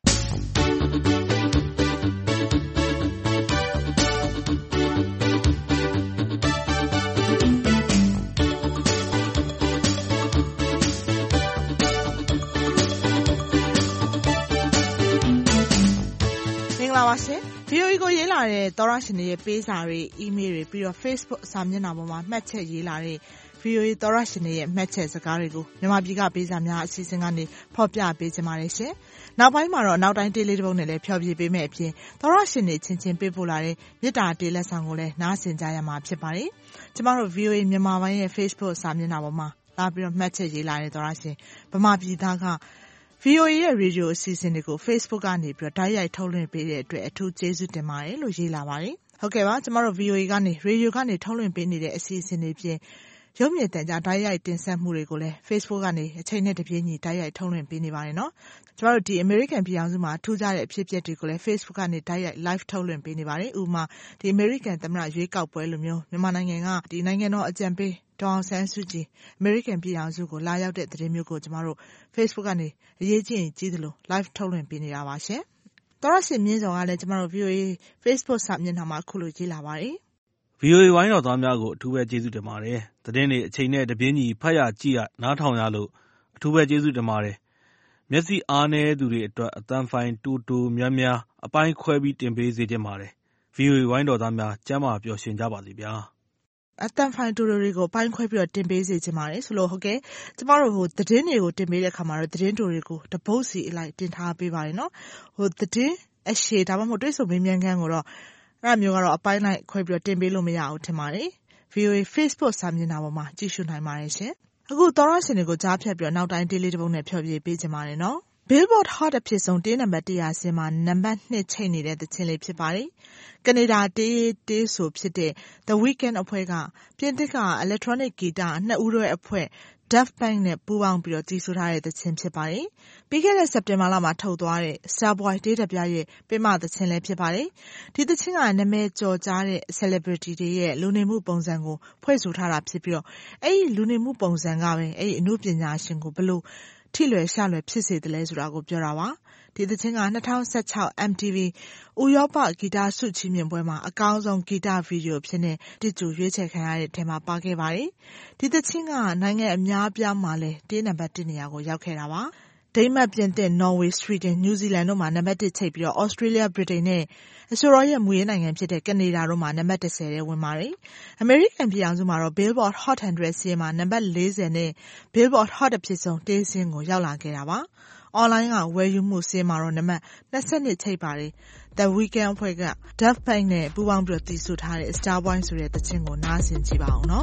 ပါရှင် ဗွီအိုအေ ကိုရေးလာတဲ့သောရရှင်တွေရဲ့ပေးစာတွေ email တွေပြီးတော့ Facebook စာမျက်နှာပေါ်မှာမှတ်ချက်ရေးလာတဲ့ ဗွီအိုအေ သောရရှင်တွေရဲ့မှတ်ချက်စကားတွေကိုမြန်မာပြည်ကပေးစာများအစီအစဉ်ကနေဖော်ပြပေးကြပါတယ်ရှင်။နောက်ပိုင်းမှာတော့နောက်တိုင်းတေးလေးတစ်ပုဒ်နဲ့လည်းဖျော်ဖြေပေးမယ့်အပြင်သောရရှင်တွေချင်းချင်းပေးပို့လာတဲ့မေတ္တာတေးလက်ဆောင်ကိုလည်းနားဆင်ကြရမှာဖြစ်ပါတယ်။ကျမတို့ ဗွီအိုအေ မြန်မာပိုင်းရဲ့ Facebook စာမျက်နှာပေါ်မှာလာပြီးတော့မှတ်ချက်ရေးလာတဲ့သောရရှင်ဗမာပြည်သားကဗွီအိုအေ ရဲ့ရေဒီယိုအစီအစဉ်တွေကို Facebook ကနေပြီးတော့တိုက်ရိုက်ထုတ်လွှင့်ပေးတဲ့အတွက်အထူးကျေးဇူးတင်ပါတယ်လို့ရေးလာပါတယ်။ဟုတ်ကဲ့ပါကျမတို့ ဗွီအိုအေ ကနေရေဒီယိုကနေထုတ်လွှင့်ပေးနေတဲ့အစီအစဉ်တွေပြင်ရုပ်မြင်သံကြားတိုက်ရိုက်တင်ဆက်မှုတွေကိုလည်း Facebook ကနေအချိန်နဲ့တပြေးညီတိုက်ရိုက်ထုတ်လွှင့်ပေးနေပါတယ်နော်။ကျမတို့ဒီ American ပြည်အောင်စုမှာထူးခြားတဲ့အဖြစ်အပျက်တွေကိုလည်း Facebook ကနေတိုက်ရိုက် live ထုတ်လွှင့်ပေးနေပါတယ်။ဥပမာဒီ American သမ္မတရွေးကောက်ပွဲလိုမျိုးမြန်မာနိုင်ငံကဒီနိုင်ငံတော်အကြံပေးဒေါ်အောင်ဆန်းစုကြည် American ပြည်အောင်စုကိုလာရောက်တဲ့သတင်းမျိုးကိုကျမတို့ Facebook ကနေအရေးကြီးရင်ကြီးသလို live ထုတ်လွှင့်ပေးနေတာပါရှင်။သောရရှင်မြင့်စောကလည်းကျမတို့ ဗွီအိုအေ Facebook စာမျက်နှာမှာအခုလိုရေးလာပါတယ်
။ ဗွီအိုအေ ဝိုင်းတော်သားများကိုအထူးပဲကျေးဇူးတင်ပါတယ်။သတင်းတွေအချိန်နဲ့တပြေးညီဖတ်ရကြည့်ရနားထောင်ရလို့အထူးပဲကျေးဇူးတင်ပါတယ်။မျက်စိအားနည်းသူတွေအတွက်အသံဖိုင်တိုတိုများများအပိုင်းခွဲပြီးတင်ပေးစေချင်ပါတယ်။ ဗွီအိုအေ ဝိုင်းတော်သားများကျန်းမာပျော်ရွှင်ကြပါစေဗျာ။
အတန်ဖိုင်တိုတိုတွေကိုပိုင်းခွဲပြီးတော့တင်ပေးစေချင်ပါတယ်ဆိုလို့ဟုတ်ကဲ့ကျမတို့ဟိုသတင်းတွေကိုတင်ပေးတဲ့အခါမှာတော့သတင်းတိုတွေကိုတပုတ်စီအလိုက်တင်ထားပေးပါတယ်နော်ဟိုသတင်းအရှည်ဒါမှမဟုတ်တွေ့ဆုံမေးမြန်းခန်းကိုတော့အဲ့လိုမျိုးကတော့အပိုင်းလိုက်ခွဲပြီးတော့တင်ပေးလို့မရဘူးထင်ပါတယ် ဗွီအိုအေ Facebook စာမျက်နှာပေါ်မှာကြည့်ရှုနိုင်ပါတယ်ရှင်အခုသောရရှင်တွေကိုကြားဖြတ်ပြီးတော့နောက်တိုင်းတေးလေးတစ်ပုဒ်နဲ့ဖျော်ဖြေပေးချင်ပါတယ်နော်Billboard Hot အဖြစ်ဆုံးတေးနံပါတ်one hundredဆင်းမှာနံပါတ်twoချိတ်နေတဲ့သချင်းလေးဖြစ်ပါတယ်။ကနေဒါတေးတေးဆိုဖြစ်တဲ့ The Weeknd အဖွဲ့ကပြင်သစ်က electronic guitar နှစ်ဦးတွဲအဖွဲ့ Daft Punk နဲ့ပူးပေါင်းပြီးတော့တည်ဆိုထားတဲ့သချင်းဖြစ်ပါတယ်။ပြီးခဲ့တဲ့စက်တင်ဘာလမှာထုတ်သွားတဲ့ Starboy တေးဓာတ်ပြရဲ့ပင်မသချင်းလေးဖြစ်ပါတယ်။ဒီသချင်းကနာမည်ကျော်ကြားတဲ့ celebrity တွေရဲ့လူနေမှုပုံစံကိုဖွဲ့ဆိုထားတာဖြစ်ပြီးတော့အဲ့ဒီလူနေမှုပုံစံကပဲအဲ့ဒီအမှုပညာရှင်ကိုဘလို့ထိလွယ်ရှလွယ်ဖြစ်စေတယ်လဲဆိုတာကိုပြောတာပါဒီသချင်းကtwo thousand sixteen အမ် တီ ဗီ ဥရောပဂီတဆုချီးမြှင့်ပွဲမှာအကောင်းဆုံးဂီတဗီဒီယိုဖြစ်နေတစ်ကျူရွေးချယ်ခံရတဲ့အထက်မှာပါခဲ့ပါတယ်ဒီသချင်းကနိုင်ငံအများပြားမှာလည်းတေးနံပါတ်oneနေရာကိုရောက်ခဲ့တာပါဒိန်းမတ်ပြင်သစ်နော်ဝေးစဝီဒင်နယူးဇီလန်တို့မှာနံပါတ်oneချိတ်ပြီးတော့ဩစတြေးလျဗြိတိန်နဲ့အဆိုတော်ရဲ့မူရင်းနိုင်ငံဖြစ်တဲ့ကနေဒါတို့မှာနံပါတ်tenထဲဝင်ပါတယ်အမေရိကန်ပြည်အောင်စုမှာတော့ Billboard Hot one hundred စီးမှာနံပါတ်fortyနဲ့ Billboard Hot အဖြစ်ဆုံးတေးစင်းကိုရောက်လာခဲ့တာပါအွန်လိုင်းကဝယ်ယူမှုစင်းမှာတော့နံပါတ်twenty-twoချိတ်ပါတယ် The Weeknd အဖွဲ့က Daft Punk နဲ့ပူးပေါင်းပြီးတည်ဆိုထားတဲ့ Starboy ဆိုတဲ့သချင်းကိုနားဆင်ကြည့်ပါအောင်နော်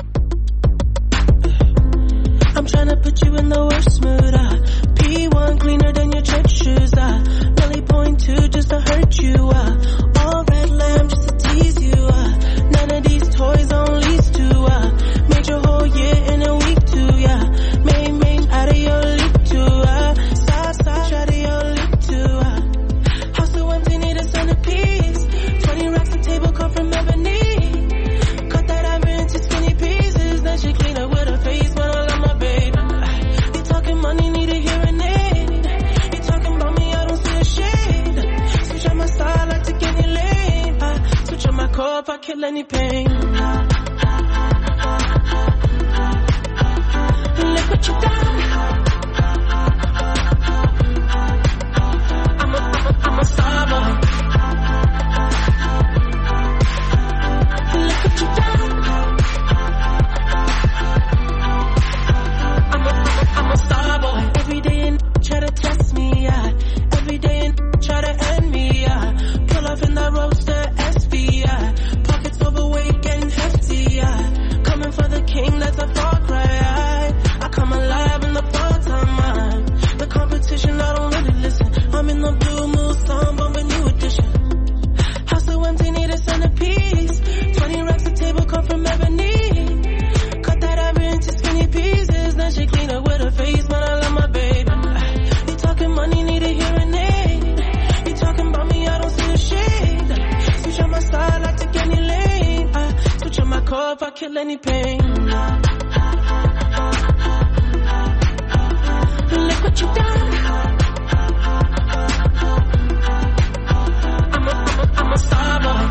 I'm trying to put you in the worst mood. I P one cleaner than your church shoes. I really point two just to hurt you. I all red lamb just to tease you. I none of these toys on lease to. I made your whole year in a week too. Yeah, made made out of your league too. I stop stop out of your league too. I house so empty need a centerpiece. Twenty racks the table come from ebony. Cut that ivory into skinny pieces. Then she clean up with her face when I love my baby. You talking money, need a hearing aid. You talking about me, I don't see a shade. Switch up my style, I take any lane. I switch up my core if I kill any pain. love, I kill any pain. Look what you done. I'm a, I'm a, I'm a star boy.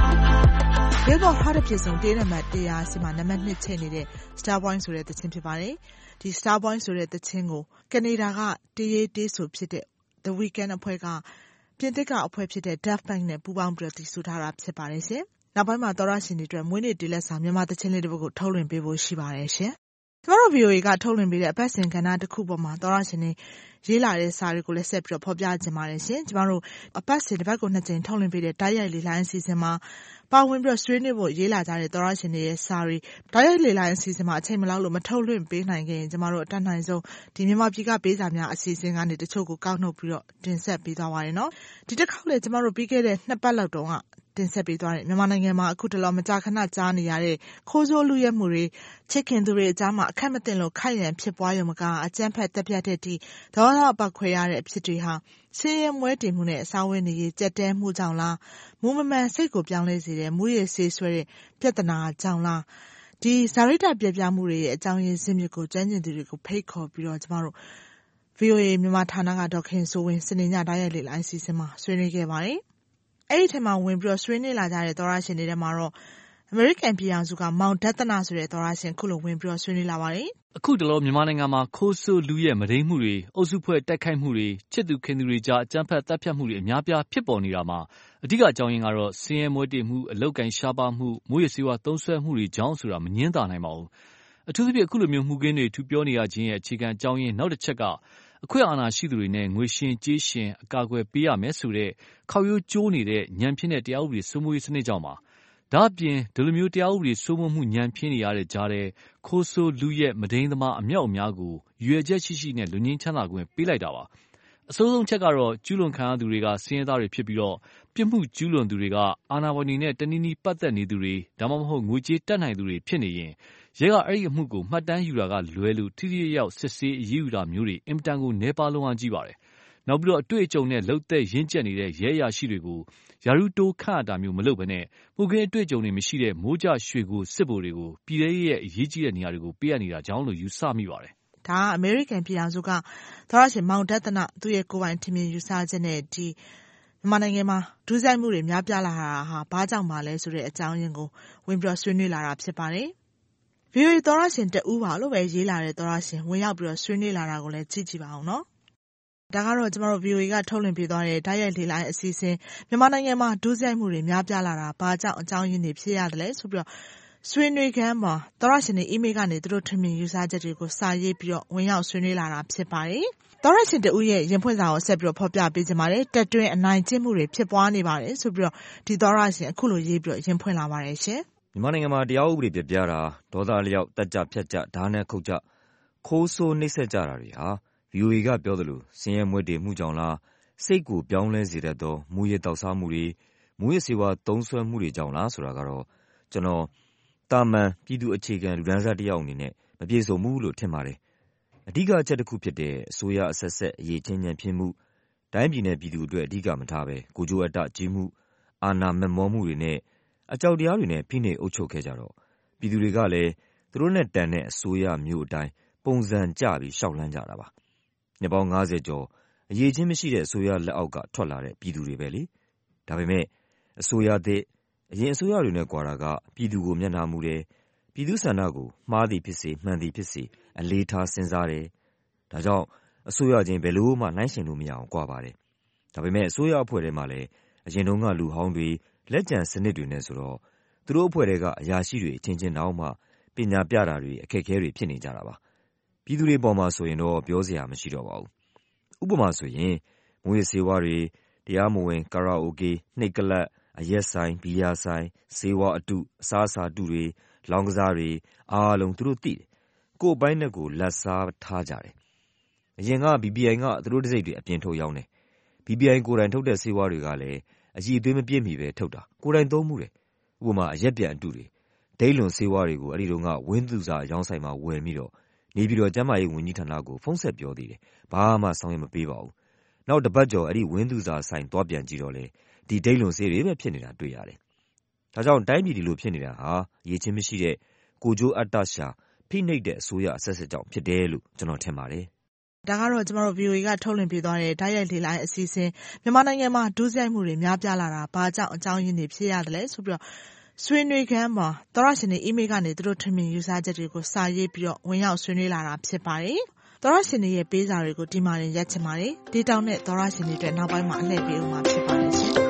Billboard Hot ဖြစ်ဆုံးတေးနံပါတ်one hundredဆီမှာနံပါတ်twoချိန်နေတဲ့ Starboy ဆိုတဲ့သချင်းဖြစ်ပါတယ်။ဒီ Starboy ဆိုတဲ့သချင်းကိုကနေဒါကတေးရေးတေးဆိုဖြစ်တဲ့ The Weeknd အဖွဲ့ကပြင်သစ်ကအဖွဲ့ဖြစ်တဲ့ Daft Punk နဲ့ပူးပေါင်းပြီးတည်ဆူထားတာဖြစ်ပါတယ်ရှင်။နောက်ပိုင်းမှာသောရရှင်တွေအတွက်မွေးနေ့တေးလက်ဆောင်မြန်မာသချင်းလေးတစ်ပုဒ်ကိုထုတ်လွှင့်ပေးဖို့ရှိပါတယ်ရှင်။ကျမတို့ V O A ကထုတ်လွှင့်ပေးတဲ့အပတ်စဉ်ကဏ္ဍတစ်ခုပေါ်မှာသောရရှင်တွေရေးလာတဲ့စာတွေကိုလည်းဆက်ပြီးတော့ဖော်ပြခြင်းပါတယ်ရှင်။ကျမတို့အပတ်စဉ်တစ်ပတ်ကိုနှစ်ကြိမ်ထုတ်လွှင့်ပေးတဲ့တိုက်ရိုက်လေလိုင်းအစီအစဉ်မှာပါဝင်ပြီးတော့ဆွေးနွေးဖို့ရေးလာကြတဲ့သောရရှင်တွေရဲ့စာတွေတိုက်ရိုက်လေလိုင်းအစီအစဉ်မှာအချိန်မလောက်လို့မထုတ်လွှင့်ပေးနိုင်ခင်ကျမတို့အတတ်နိုင်ဆုံးဒီမြန်မာပြည်ကပေးစာများအစီအစဉ်ကနေတချို့ကိုကောက်နှုတ်ပြီးတော့တင်ဆက်ပေးသွားပါတယ်နော်။ဒီတစ်ခေါက်လည်းကျမတို့ပြီးခဲ့တဲ့နှစ်ပတ်လောက်တုန်းကတင်ဆက်ပေးသွားတယ်မြန်မာနိုင်ငံမှာအခုတလောမကြာခဏကြားနေရတဲ့ခိုးဆိုးလူရဲမှုတွေချစ်ခင်သူတွေအကြားမှာအခက်မတင်လို့ခိုက်ရန်ဖြစ်ပွားရုံမကအကြမ်းဖက်တပ်ပြတ်တဲ့ဒီဒေါသပောက်ခွဲရတဲ့အဖြစ်တွေဟာဆင်းရဲမွဲတေမှုနဲ့အစာဝတ်နေရေးကြက်တဲမှုကြောင့်လားမူမမှန်စိတ်ကိုပြောင်းလဲစေတဲ့မူရည်ဆေးဆွဲတဲ့ပြဿနာကြောင့်လားဒီဇာရိတပြပြမှုတွေရဲ့အကြောင်းရင်းဇစ်မြစ်ကိုကျွမ်းကျင်သူတွေကိုဖိတ်ခေါ်ပြီးတော့ကျမတို့ V O A မြန်မာဌာနကဒေါက်ခင်ဆိုဝင်းစနေညတိုင်းရဲ့လေလိုင်းအစီအစဉ်မှာဆွေးနွေးခဲ့ပါတယ်။အဲ့ဒီထက်မှဝင်ပြီးတော့ဆွေးနွေးလာကြတဲ့သောရရှင်တွေထဲမှာတော့အမေရိကန်ပြည်အောင်စုကမောင်ဒသနာဆိုတဲ့သောရရှင်ခုလိုဝင်ပြီးတော့ဆွေးနွေးလာပါတယ်
။အခုတလောမြန်မာနိုင်ငံမှာခိုးဆိုးလူရဲ့မဒိန်မှုတွေအုပ်စုဖွဲ့တိုက်ခိုက်မှုတွေချစ်သူခင်သူတွေကြားအကြမ်းဖက်တပ်ဖြတ်မှုတွေအများပြားဖြစ်ပေါ်နေတာမှာအဓိကအကြောင်းရင်းကတော့ဆင်းရဲမွဲတေမှုအလောက်ကန်ရှားပါမှုမွေးရစေဝါသုံးဆွဲမှုတွေကြောင့်ဆိုတာမငင်းတာနိုင်ပါဘူး။အထူးသဖြင့်အခုလိုမျိုးမှုကင်းတွေထူပြောနေရခြင်းရဲ့အခြေခံအကြောင်းရင်းနောက်တစ်ချက်ကအခွင့်အာဏာရှိသူတွေနဲ့ငွေရှင်ကြေးရှင်အကာအကွယ်ပေးရမယ်ဆိုတဲ့ခေါက်ရိုးကျိုးနေတဲ့ညံဖြစ်တဲ့တရားဥပဒေစိုးမိုးရေးစနစ်ကြောင့်ပါဒါအပြင်ဒီလိုမျိုးတရားဥပဒေစိုးမိုးမှုညံဖြစ်နေရတဲ့ကြားတဲ့ခိုးဆိုးလူရဲ့မဒိန်သမားအမြောက်အများကိုရွယ်ချက်ရှိရှိနဲ့လူငင်းချမ်းသာခွင့်ပေးလိုက်တာပါအစိုးဆုံးချက်ကတော့ကျူးလွန်ခံရသူတွေကစင်းရဲသားတွေဖြစ်ပြီးတော့ပြစ်မှုကျူးလွန်သူတွေကအာဏာပိုင်တွေနဲ့တနည်းနည်းပတ်သက်နေသူတွေဒါမှမဟုတ်ငွေကြေးတတ်နိုင်သူတွေဖြစ်နေရင်ရဲကအဲ့ဒီအမှုကိုမှတ်တမ်းယူတာကလွဲလို့ထိထိရောက်စစ်ဆေးအရေးယူတာမျိုးတွေအင်မတန်ကိုနေပါလုံးအောင်ကြည့်ပါတယ်။နောက်ပြီးတော့အတွေ့အကြုံနဲ့လှုပ်သက်ရင့်ကျက်နေတဲ့ရဲရရှိတွေကိုယာရုတိုးခန့်တာမျိုးမလုပ်ဘဲနဲ့မှုခင်းအတွေ့အကြုံတွေမရှိတဲ့မိုးကြရွှေကိုစစ်ဗိုလ်တွေကိုပြည်ထရေးရဲ့အရေးကြီးတဲ့နေရာတွေကိုပေးအပ်နေတာကြောင့်လို့ယူဆမိပါတယ်
။ဒါကအမေရိကန်ပြည်အောင်စုကသောရရှင်မောင်ဒသနာသူ့ရဲ့ကိုယ်ပိုင်ထင်မြင်ယူဆချက်နဲ့ဒီမြန်မာနိုင်ငံမှာဒုစရိုက်မှုတွေများပြားလာတာဟာဘာကြောင့်ပါလဲဆိုတဲ့အကြောင်းရင်းကိုဝင်ပြီးတော့ဆွေးနွေးလာတာဖြစ်ပါတယ်။ V O A သောရရှင်တဦးပါလို့ပဲရေးလာတဲ့သောရရှင်ဝင်ရောက်ပြီးတော့ဆွေးနွေးလာတာကိုလည်းကြည့်ကြည့်ပါအောင်နော်။ဒါကတော့ကျမတို့ V O A ကထုတ်လွှင့်ပေးသွားတဲ့တိုက်ရိုက်လေလိုင်းအစီအစဉ်မြန်မာနိုင်ငံမှာဒုစရိုက်မှုတွေများပြားလာတာဘာကြောင့်အကြောင်းရင်းတွေဖြစ်ရတယ်လဲဆိုပြီးတော့ဆွေးနွေးခန်းမှာသောရရှင်တွေအီးမေးလ်ကနေသူတို့ထင်မြင်ယူဆချက်တွေကိုစာရေးပြီးတော့ဝင်ရောက်ဆွေးနွေးလာတာဖြစ်ပါတယ်။သောရရှင်တဦးရဲ့ရင်ဖွင့်စာကိုဆက်ပြီးတော့ဖော်ပြပေးကြပါတယ်။တက်တွင်းအနိုင်ကျင့်မှုတွေဖြစ်ပွားနေပါတယ်ဆိုပြီးတော့ဒီသောရရှင်အခုလိုရေးပြီးတော့ရင်ဖွင့်လာပါတယ်ရှင်
။မြန်မာနိုင်ငံမှာတရားဥပဒေပြပြတာဒေါသလျောက်တက်ကြဖြတ်ကြဓာတ်နဲ့ခုတ်ကြခိုးဆိုးနှိပ်စက်ကြတာတွေဟာ V O A ကပြောသလိုဆင်းရဲမွဲတေမှုကြောင့်လားစိတ်ကိုပြောင်းလဲစေတတ်သောမူရစ်တောက်စားမှုတွေမူရစ်စေဝါသုံးဆွဲမှုတွေကြောင့်လားဆိုတာကတော့ကျွန်တော်တာမန်ပြည်သူအခြေခံလူဒန်းစားတစ်ယောက်အနေနဲ့မပြေစုံဘူးလို့ထင်ပါတယ်။အဓိကအချက်တစ်ခုဖြစ်တဲ့အစိုးရအဆက်ဆက်အရေးချင်းညံဖြစ်မှုတိုင်းပြည်နဲ့ပြည်သူအတွက်အဓိကမထားပဲကိုကြိုးအတကြီးမှုအာဏာမက်မောမှုတွေနဲ့အကြောက်တရားတွေနဲ့ဖိနှိပ်အုပ်ချုပ်ခဲ့ကြတော့ပြည်သူတွေကလည်းသူတို့နဲ့တန်တဲ့အစိုးရမျိုးအတိုင်းပုံစံကျပြီးရှောက်လန်းကြတာပါ။နှစ်ပေါင်းငါးဆယ်ကျော်အရေးချင်းမရှိတဲ့အစိုးရလက်အောက်ကထွက်လာတဲ့ပြည်သူတွေပဲလေ။ဒါပေမဲ့အစိုးရသစ်အရင်အစိုးရတွေနဲ့ကြွာတာကပြည်သူကိုမျက်နှာမူတယ်ပြည်သူဆန္ဒကိုမှားသည်ဖြစ်စေမှန်သည်ဖြစ်စေအလေးထားစဉ်းစားတယ်။ဒါကြောင့်အစိုးရချင်းဘယ်လို့မှနှိုင်းယှဉ်လို့မရအောင်ကြွာပါတယ်။ဒါပေမဲ့အစိုးရအဖွဲ့ထဲမှာလည်းအရင်တုန်းကလူဟောင်းတွေလက်ကျန်စနစ်တွေနဲ့ဆိုတော့သူတို့အဖွဲ့တွေကအရာရှိတွေအချင်းချင်းတောင်မှပညာပြတာတွေအခက်အခဲတွေဖြစ်နေကြတာပါ။ပြည်သူတွေပေါ်မှာဆိုရင်တော့ပြောစရာမရှိတော့ပါဘူး။ဥပမာဆိုရင်မူရစ်ဆေးဝါးတွေတရားမဝင်ကာရာအိုကေနှိပ်ကလပ်အရက်ဆိုင်ဘီယာဆိုင်ဆေးဝါးအတုအစားအစာတုတွေလောင်းကစားတွေအားလုံးသူတို့သိတယ်။ကိုယ်ပိုင်းနဲ့ကိုလက်စားထားကြတယ်။အရင်က B P I ကသူတို့တစိမ့်တွေအပြင်ထုတ်ရောင်းတယ်။ B P I ကိုယ်တိုင်ထုတ်တဲ့ဆေးဝါးတွေကလည်းအကြည့်အသွေးမပြည့်မီပဲထုတ်တာကိုယ်တိုင်သုံးမှုတယ်။ဥပမာအရက်ပြန်အတုတွေဒိတ်လွန်ဆေးဝါးတွေကိုအဲ့ဒီတုန်းကဝင်းသူစာရောင်းဆိုင်မှာဝယ်ပြီးတော့နေပြီးတော့ကျန်းမာရေးဝန်ကြီးဌာနကိုဖုန်းဆက်ပြောသေးတယ်။ဘာမှဆောင်ရွက်မပေးပါဘူး။နောက်တစ်ပတ်ကျော်အဲ့ဒီဝင်းသူစာဆိုင်သွားပြန်ကြည့်တော့လေဒီဒိတ်လွန်ဆေးတွေပဲဖြစ်နေတာတွေ့ရတယ်။ဒါကြောင့်တိုင်းပြည်ဒီလိုဖြစ်နေတာဟာအရေးချင်းမရှိတဲ့ကိုကျိုးအတ္တရှာဖိနှိပ်တဲ့အစိုးရအဆက်ဆက်ကြောင့်ဖြစ်တယ်လို့ကျွန်တော်ထင်ပါတယ်
။ဒါကတော့ကျမတို့ ဗီအိုအေ ကထုတ်လွှင့်ပေးသွားတဲ့တိုက်ရိုက်လေ့လာအစီအစဉ်မြန်မာနိုင်ငံမှာဒုစရိုက်မှုတွေများပြားလာတာဘာကြောင့်အကြောင်းရင်းတွေဖြစ်ရတယ်လဲဆိုပြီးတော့ဆွေးနွေးခန်းမှာသောရရှင်တွေအီးမေးလ်ကနေသူတို့ထင်မြင်ယူဆချက်တွေကိုစာရေးပြီးတော့ဝင်ရောက်ဆွေးနွေးလာတာဖြစ်ပါတယ်။သောရရှင်တွေရဲ့ပေးစာတွေကိုဒီမှာရင်ရက်ချင်ပါတယ်။ဒီတောင်နဲ့သောရရှင်တွေအတွက်နောက်ပိုင်းမှာအလှည့်ပေးဦးမှာဖြစ်ပါတယ်ရှင်။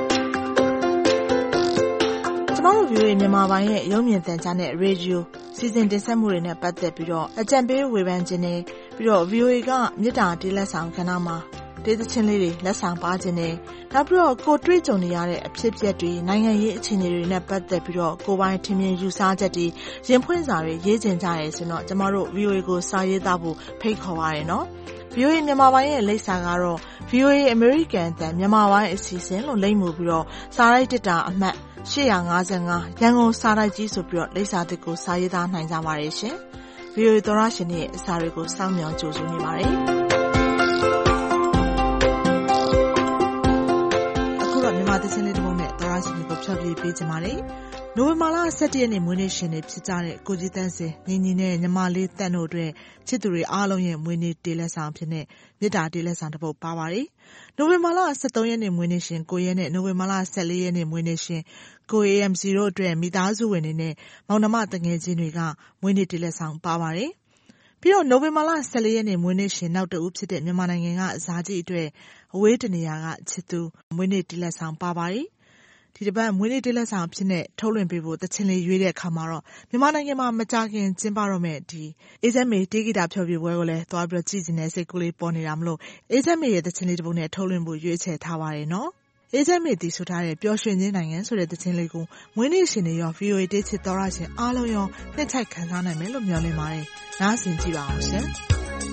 ကျမတို့ ဗီအိုအေ မြန်မာပိုင်းရဲ့ရုပ်မြင်သံကြားနဲ့ရေဒီယိုစီစဉ်တင်ဆက်မှုတွေနဲ့ပတ်သက်ပြီးတော့အကြံပေးဝေဖန်ခြင်းတွေပြီးတော့ ဗီအိုအေ ကမြစ်တာတေးလက်ဆောင်ကဏ္ဍမှာတေးသချင်းလေးတွေလက်ဆောင်ပါခြင်းတွေနောက်ပြီးတော့ကိုတွေ့ကြုံနေရတဲ့အဖြစ်အပျက်တွေနိုင်ငံရေးအခြေအနေတွေနဲ့ပတ်သက်ပြီးတော့ကိုပိုင်ထင်မြင်ယူဆချက်တွေရင်ဖွင့်စာတွေရေးကျင်ကြရဲဆိုတော့ကျမတို့ ဗီအိုအေ ကိုစာရေးသားဖို့ဖိတ်ခေါ်ပါရနော်။ ဗီအိုအေ မြန်မာပိုင်းရဲ့လိပ်စာကတော့ ဗီအိုအေ American အသံမြန်မာပိုင်းအစီအစဉ်လို့လိပ်မူပြီးတော့စာရိုက်တစ်တာအမှတ်ရှစ်၅၅ရန်ကုန်စာတိုက်ကြီးဆိုပြီးတော့လိပ်စာသစ်ကိုစာရေးသားနိုင်ကြပါတယ်ရှင်။ ဗီအိုအေ သောရရှင်ရဲ့အစာတွေကိုစောင့်မျှော်ကြိုဆိုနေပါတယ်။အခုတော့မြန်မာသချင်းလေးတစ်ပုဒ်နဲ့သောရရှင်တွေကိုဖြောပြပေးကြပါမယ်။နိုဝင်ဘာလဆယ့်တစ်ရက်နေ့မွေးနေ့ရှင်တွေဖြစ်ကြတဲ့ကိုကြီးတန်းစင်ညီညီနဲ့ညီမလေးတန်တို့အတွက်ချစ်သူတွေအားလုံးရဲ့မွေးနေ့တေးလက်ဆောင်ဖြစ်တဲ့မြစ်တာတေးလက်ဆောင်တစ်ပုဒ်ပါပါတယ်။နိုဝင်ဘာလဆယ့်သုံးရက်နေ့မွေးနေ့ရှင်ကိုရဲနဲ့နိုဝင်ဘာလဆယ့်လေးရက်နေ့မွေးနေ့ရှင်ကို အေ အမ် စီ တို့အတွက်မိသားစုဝင်တွေနဲ့မောင်နှမတငယ်ချင်းတွေကမွေးနေ့တေးလက်ဆောင်ပါပါတယ်။ပြီးတော့နိုဝင်ဘာလဆယ့်လေးရက်နေ့မွေးနေ့ရှင်နောက်တဦးဖြစ်တဲ့မြန်မာနိုင်ငံကဇာကြီးအတွက်အဝေးတနေရာကချစ်သူမွေးနေ့တေးလက်ဆောင်ပါပါတယ်။ဒီတစ်ပတ်မွေးနေ့တေးလက်ဆောင်ဖြစ်တဲ့ထုတ်လွှင့်ပေးဖို့တချင်လေးရွေးတဲ့အခါမှာတော့မြန်မာနိုင်ငံမှာမကြခင်ကျင်းပတော့မဲ့ဒီအေးစက်မေတေးဂီတာဖျော်ဖြေပွဲကိုလည်းသွားပြီးတော့ကြည့်ကျင်တဲ့စိတ်ကူးလေးပေါ်နေတာမလို့အေးစက်မေရဲ့တချင်လေးတစ်ပုဒ်နဲ့ထုတ်လွှင့်ဖို့ရွေးချယ်ထားပါတယ်နော်။အေးစက်မေတီဆိုထားတဲ့ပျော်ရွှင်ခြင်းနိုင်ငံဆိုတဲ့တခြင်းလေးကိုမွေးနေ့ရှင်တွေရော ဗီအိုအေ တေးချစ်သောရရှင်အားလုံးရောနှစ်ချိုက်ခံစားနိုင်မယ်လို့မျှော်လင့်ပါတယ်။နားဆင်ကြည့်ပါအောင်ရှင်။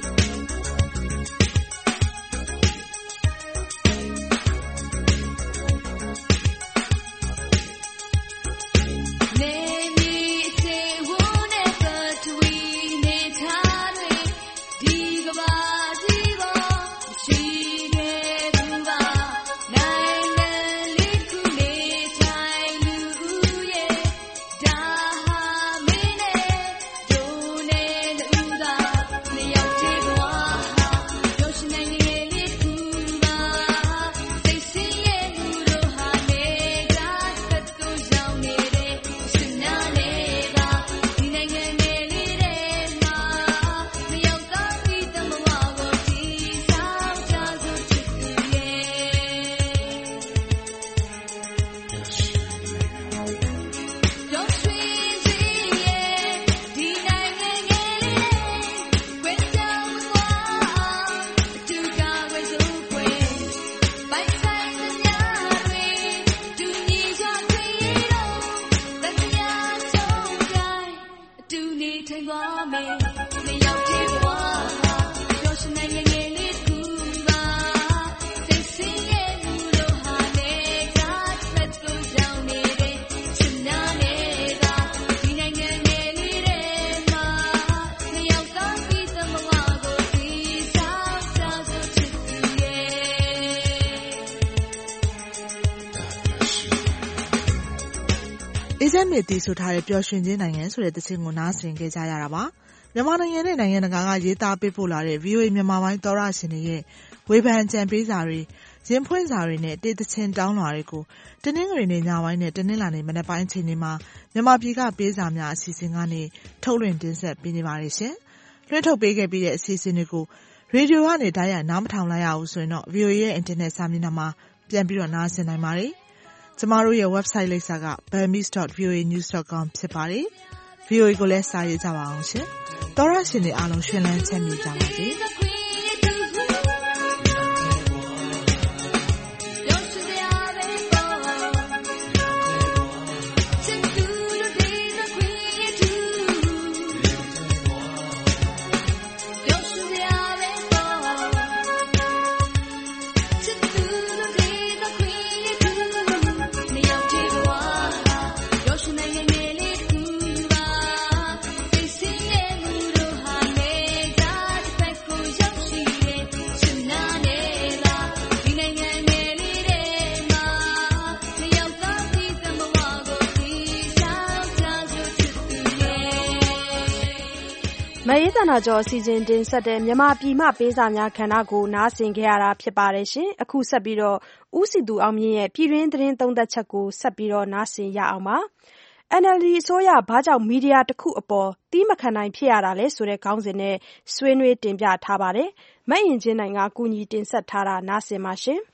အေးစက်မေတီဆိုထားတဲ့ပျော်ရွှင်ခြင်းနိုင်ငံဆိုတဲ့တခြင်းကိုနားဆင်ခဲ့ကြရတာပါ။မြန်မာနိုင်ငံနဲ့နိုင်ငံတကာကရေးသားပေးပို့လာတဲ့ ဗီအိုအေ မြန်မာပိုင်းသောရရှင်တွေရဲ့ဝေဖန်အကြံပေးစာတွေရင်ဖွင့်စာတွေနဲ့တေးသချင်းတောင်းလွှာတွေကိုတနင်္ဂနွေနေ့ညပိုင်းနဲ့တနင်္လာနေ့မနက်ပိုင်းချိန်တွေမှာမြန်မာပြည်ကပေးစာများအစီအစဉ်ကနေထုတ်လွှင့်တင်ဆက်ပေးနေပါတယ်ရှင်။လွှင့်ထုတ်ပေးခဲ့ပြီးတဲ့အစီအစဉ်တွေကိုရေဒီယိုကနေတိုက်ရိုက်နားမထောင်လိုက်ရဘူးဆိုရင်တော့ ဗီအိုအေ ရဲ့အင်တာနက်စာမျက်နှာမှာပြန်ပြီးတော့နားဆင်နိုင်ပါတယ်။ကျမတို့ရဲ့ website လိပ်စာက burmese dot v o a news dot com ဖြစ်ပါတယ်။ ဗီအိုအေ ကိုလည်းစာရေးကြပါအောင်ရှင်။သောရရှင်တွေအားလုံးရှင်လန်းချမ်းမြေ့ကြပါစေ။
Cool.
မအေးသနာကျော်စီစဉ်တင်ဆက်တဲ့မြန်မာပြည်မှပေးစာများခန္ဓာကိုနားဆင်ခဲ့ရတာဖြစ်ပါတယ်ရှင်။အခုဆက်ပြီးတော့ဦးစီသူအောင်မြင့်ရဲ့ပြည်တွင်းသတင်းသုံးသပ်ချက်ကိုဆက်ပြီးတော့နားဆင်ရအောင်ပါ။ N L D အစိုးရဘာကြောင့်မီဒီယာတစ်ခုအပေါ်တီးမခံနိုင်ဖြစ်ရတာလဲဆိုတဲ့ခေါင်းစဉ်နဲ့ဆွေးနွေးတင်ပြထားပါတယ်။မအင်ကြင်းနိုင်ကကူညီတင်ဆက်ထားတာနားဆင်ပါရှင်။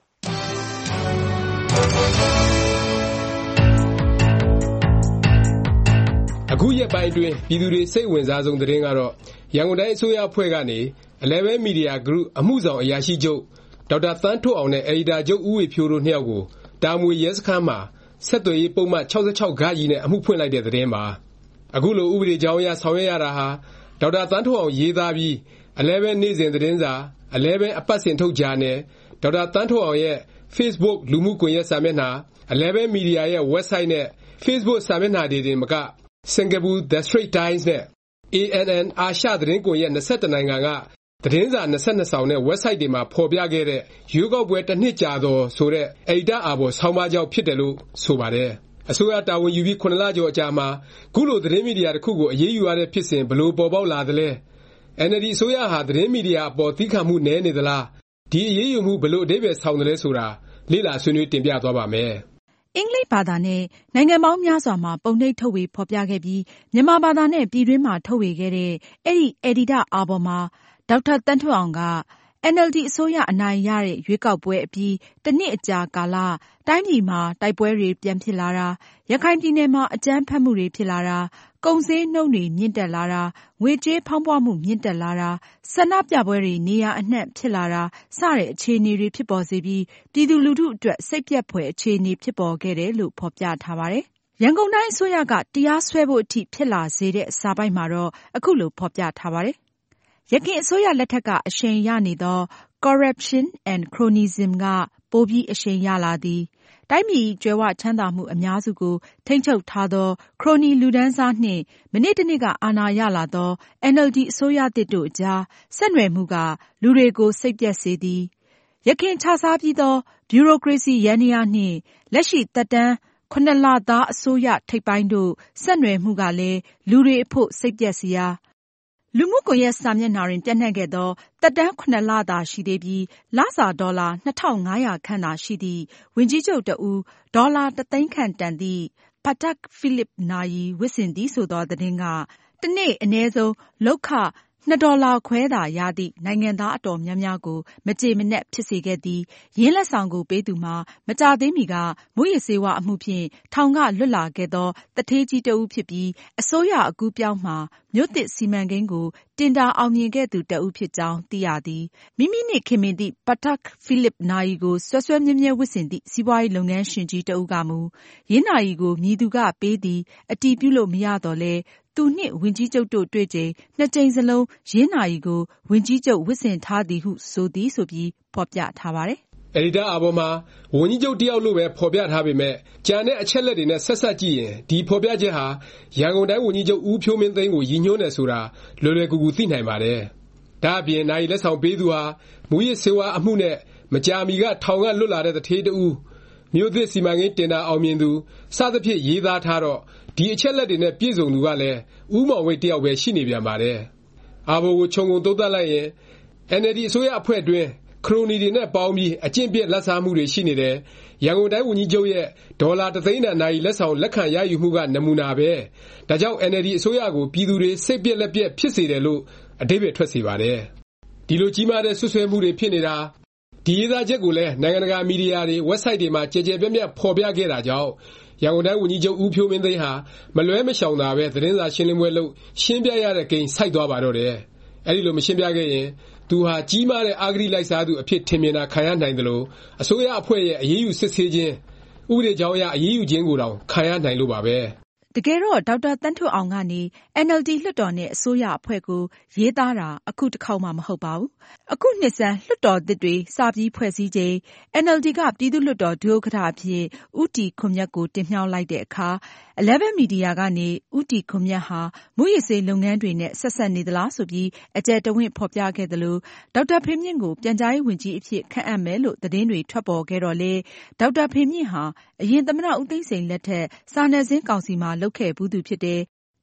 အခုရက်ပိုင်းအတွင်းပြည်သူတွေစိတ်ဝင်စားဆုံးသတင်းကတော့ရန်ကုန်တိုင်းအစိုးရအဖွဲ့ကနေ Eleven Media Group အမှုဆောင်အရာရှိချုပ်ဒေါက်တာသန်းထွဋ်အောင်နဲ့အယ်ဒီတာချုပ်ဦးဝေဖြိုးတို့နှစ်ယောက်ကိုတာမွေရဲစခန်းမှာဆက်သွယ်ရေးပုဒ်မ၆၆ ဂ နဲ့အမှုဖွင့်လိုက်တဲ့သတင်းပါ။အခုလိုဥပဒေကြောင်းအရဆောင်ရွက်ရတာဟာဒေါက်တာသန်းထွဋ်အောင်ရေးသားပြီး Eleven နေ့စဉ်သတင်းစာ Eleven အပတ်စဉ်ထုတ်ဂျာနယ်ဒေါက်တာသန်းထွဋ်အောင်ရဲ့ Facebook လူမှုကွန်ရက်စာမျက်နှာ Eleven Media ရဲ့ website နဲ့ Facebook စာမျက်နှာတွေတင်မကစင်ကာပူ The Straits Times နဲ့ A N N အာရှသတင်းကွန်ရက်၂၁နိုင်ငံကသတင်းစာ၂၂စောင်နဲ့ website တွေမှာဖော်ပြခဲ့တဲ့ရွေးကောက်ပွဲတစ်နှစ်ကြာသောဆိုတဲ့ အယ်ဒီတာအာဘော်ဆောင်းပါးကြောင့်ဖြစ်တယ်လို့ဆိုပါတယ်။အစိုးရတာဝန်ယူပြီးခုနှစ်လကျော်အကြာမှာခုလိုသတင်းမီဒီယာတစ်ခုကိုအရေးယူရတဲ့ဖြစ်စဉ်ဘယ်လိုပေါ်ပေါက်လာသလဲ။ N L D အစိုးရဟာသတင်းမီဒီယာအပေါ်သီးခံမှုနည်းနေသလား။ဒီအရေးယူမှုဘယ်လိုအဓိပ္ပာယ်ဆောင်တယ်လဲဆိုတာလေ့လာဆွေးနွေးတင်ပြသွားပါမယ်။
အင်္ဂလိပ်ဘာသာနဲ့နိုင်ငံပေါင်းများစွာမှာပုံနှိပ်ထုတ်ဝေဖော်ပြခဲ့ပြီးမြန်မာဘာသာနဲ့ပြည်တွင်းမှာထုတ်ဝေခဲ့တဲ့အဲဒီအယ်ဒီတာအာဘော်မှာဒေါက်တာသန်းထွဋ်အောင်က N L D အစိုးရအနိုင်ရတဲ့ရွေးကောက်ပွဲအပြီးတစ်နှစ်အကြာကာလတိုင်းပြည်မှာတိုက်ပွဲတွေပြန်ဖြစ်လာတာရခိုင်ပြည်နယ်မှာအကြမ်းဖက်မှုတွေဖြစ်လာတာကုန်ဈေးနှုန်းတွေမြင့်တက်လာတာငွေကြေးဖောင်းပွမှုမြင့်တက်လာတာဆန္ဒပြပွဲတွေနေရာအနှံ့ဖြစ်လာတာစတဲ့အခြေအနေတွေဖြစ်ပေါ်စေပြီးပြည်သူလူထုအတွက်စိတ်ပျက်ဖွယ်အခြေအနေဖြစ်ပေါ်ခဲ့တယ်လို့ဖော်ပြထားပါတယ်။ရန်ကုန်တိုင်းအစိုးရကတရားစွဲဖို့အထိဖြစ်လာစေတဲ့စာပိုဒ်မှာတော့အခုလိုဖော်ပြထားပါတယ်။ယခင်အစိုးရလက်ထက်ကအရှိန်ရနေသော corruption and cronyism ကပိုပြီးအရှိန်ရလာသည်တိုင်းပြည်ကြွယ်ဝချမ်းသာမှုအများစုကိုထိန်းချုပ်ထားသောခရိုနီလူဒန်းစားနှင့်မနေ့တနေ့ကအာဏာရလာသော N L D အစိုးရသစ်တို့အကြားဆက်နွယ်မှုကလူတွေကိုစိတ်ပျက်စေသည်ယခင်ခြစားပြီးသောဗျူရိုကရေစီယန္တရားနှင့်လက်ရှိသက်တမ်းခုနှစ်လသားအစိုးရထိပ်ပိုင်းတို့ဆက်နွယ်မှုကလည်းလူတွေအဖို့စိတ်ပျက်စရာလူမှုကွန်ရက်စာမျက်နှာတွင်ပြန့်နှံ့ခဲ့သောသက်တမ်းခုနှစ်လသာရှိသေးပြီးလစာဒေါ်လာနှစ်ထောင်ငါးရာခန့်သာရှိသည့်ဝန်ကြီးချုပ်တဦးဒေါ်လာတစ်သိန်းခန့်တန်သည့် Patak Philip နာရီဝတ်ဆင်သည်ဆိုသောသတင်းကတစ်နေ့အနည်းဆုံးလုပ်ခနှစ်ဒေါ်လာခွဲသာရသည့်နိုင်ငံသားအတော်များများကိုမကျေမနပ်ဖြစ်စေခဲ့သည်ရင်းလက်ဆောင်ကိုပေးသူမှာမကြသေးမီကမူရစ်ဆေးဝါးအမှုဖြင့်ထောင်ကလွတ်လာခဲ့သောတထေးကြီးတဦးဖြစ်ပြီးအစိုးရအကူးပြောင်းမှာမြို့သစ်စီမံကိန်းကိုတင်ဒါအောင်မြင်ခဲ့သူတဦးဖြစ်ကြောင်းသိရသည်မိမိနှင့်ခင်မင်သည့် Patak Philip နာရီကိုဆွဲဆွဲမြဲမြဲဝတ်ဆင်သည့်စီးပွားရေးလုပ်ငန်းရှင်ကြီးတဦးကမူရင်းနာရီကိုမည်သူကပေးသည်အတည်ပြုလို့မရတော့လဲသူနှင့်ဝန်ကြီးချုပ်တို့တွေ့ချိန်နှစ်ကြိမ်စလုံးရင်းနာရီကိုဝန်ကြီးချုပ်ဝတ်ဆင်ထားသည်ဟုဆိုသည်ဆိုပြီးဖော်ပြထားပါတယ်
။အယ်ဒီတာအာဘော်မှာဝန်ကြီးချုပ်တယောက်လို့ပဲဖော်ပြထားပေမဲ့ကြံတဲ့အချက်လက်တွေနဲ့ဆက်ဆက်ကြည့်ရင်ဒီဖော်ပြချက်ဟာရန်ကုန်တိုင်းဝန်ကြီးချုပ်ဦးဖြိုးမင်းသိန်းကိုရည်ညွှန်းတယ်ဆိုတာလွယ်လွယ်ကူကူသိနိုင်ပါတယ်။ဒါအပြင်နိုင်လက်ဆောင်ပေးသူဟာမူရစ်ဆေးဝါးအမှုနဲ့မကြာမီကထောင်ကလွတ်လာတဲ့တထေးတဦးမြို့သစ်စီမံကိန်းတင်ဒါအောင်မြင်သူစသဖြင့်ရေးသားထားတော့ဒီအချက်လက်တွေနဲ့ပြည့်စုံသူကလည်းဦးမောင်ဝိတ်တယောက်ပဲရှိနေပြန်ပါတယ်။အာဘော်ကိုခြုံငုံသုံးသပ်လိုက်ရင် N L D အစိုးရအဖွဲ့အတွင်းခရိုနီတွေနဲ့ပေါင်းပြီးအကျင့်ပြက်လက်စားမှုတွေရှိနေတယ်။ရန်ကုန်တိုင်းဝန်ကြီးချုပ်ရဲ့ဒေါ်လာတစ်သိန်းတန်နိုင်လက်ဆောင်လက်ခံရယူမှုကနမူနာပဲ။ဒါကြောင့် N L D အစိုးရကိုပြည်သူတွေစိတ်ပြက်လက်ပြက်ဖြစ်စေတယ်လို့အဓိပ္ပာယ်ထွက်စေပါတယ်။ဒီလိုကြီးမားတဲ့ဆွဆွဲမှုတွေဖြစ်နေတာဒီရေးသားချက်ကိုလည်းနိုင်ငံတကာမီဒီယာတွေ website တွေမှာကြည်ကြဲပြန့်ပြန့်ဖော်ပြခဲ့တာကြောင့်ရန်ကုန်တိုင်းဝန်ကြီးချုပ်ဦးဖြိုးမင်းသိန်းဟာမလွဲမရှောင်သာပဲသတင်းစာရှင်းလင်းပွဲလုပ်ရှင်းပြရတဲ့ကိန်းဆိုက်သွားပါတော့တယ်။အဲဒီလိုမရှင်းပြခဲ့ရင်သူဟာကြီးမားတဲ့အာဂရိလိုက်စားသူအဖြစ်ထင်မြင်တာခံရနိုင်တယ်လို့အစိုးရအဖွဲ့ရဲ့အရေးယူစစ်ဆေးခြင်းဥပဒေကြောင်းအရအရေးယူခြင်းကိုတောင်ခံရနိုင်လို့ပါပဲ။
တကယ်တော့ဒေါက်တာသန်းထွဋ်အောင်ကနေ N L D လွှတ်တော်နဲ့အစိုးရအဖွဲ့ကိုရေးသားတာအခုတစ်ခေါက်မှမဟုတ်ပါဘူး။အခုနှစ်ဆန်းလွှတ်တော်သစ်တွေစပြီးဖွဲ့စည်းချိန် N L D ကပြည်သူ့လွှတ်တော်ဒုဥက္ကဋ္ဌအဖြစ်ဦးတီခွန်မြတ်ကိုတင်မြှောက်လိုက်တဲ့အခါ Eleven Media ကနေဦးတီခွန်မြတ်ဟာမူရစ်ဆေးလုပ်ငန်းတွေနဲ့ဆက်ဆက်နေသလားဆိုပြီးအကျယ်တဝင့်ဖော်ပြခဲ့သလိုဒေါက်တာဖေမြင့်ကိုပြန်ကြားရေးဝန်ကြီးအဖြစ်ခန့်အပ်မယ်လို့သတင်းတွေထွက်ပေါ်ခဲ့တော့လေဒေါက်တာဖေမြင့်ဟာအရင်သမ္မတဦးသိန်းစိန်လက်ထက်စာနယ်ဇင်းကောင်စီမှာလုပ်ခဲ့ဘူးသူဖြစ်တယ်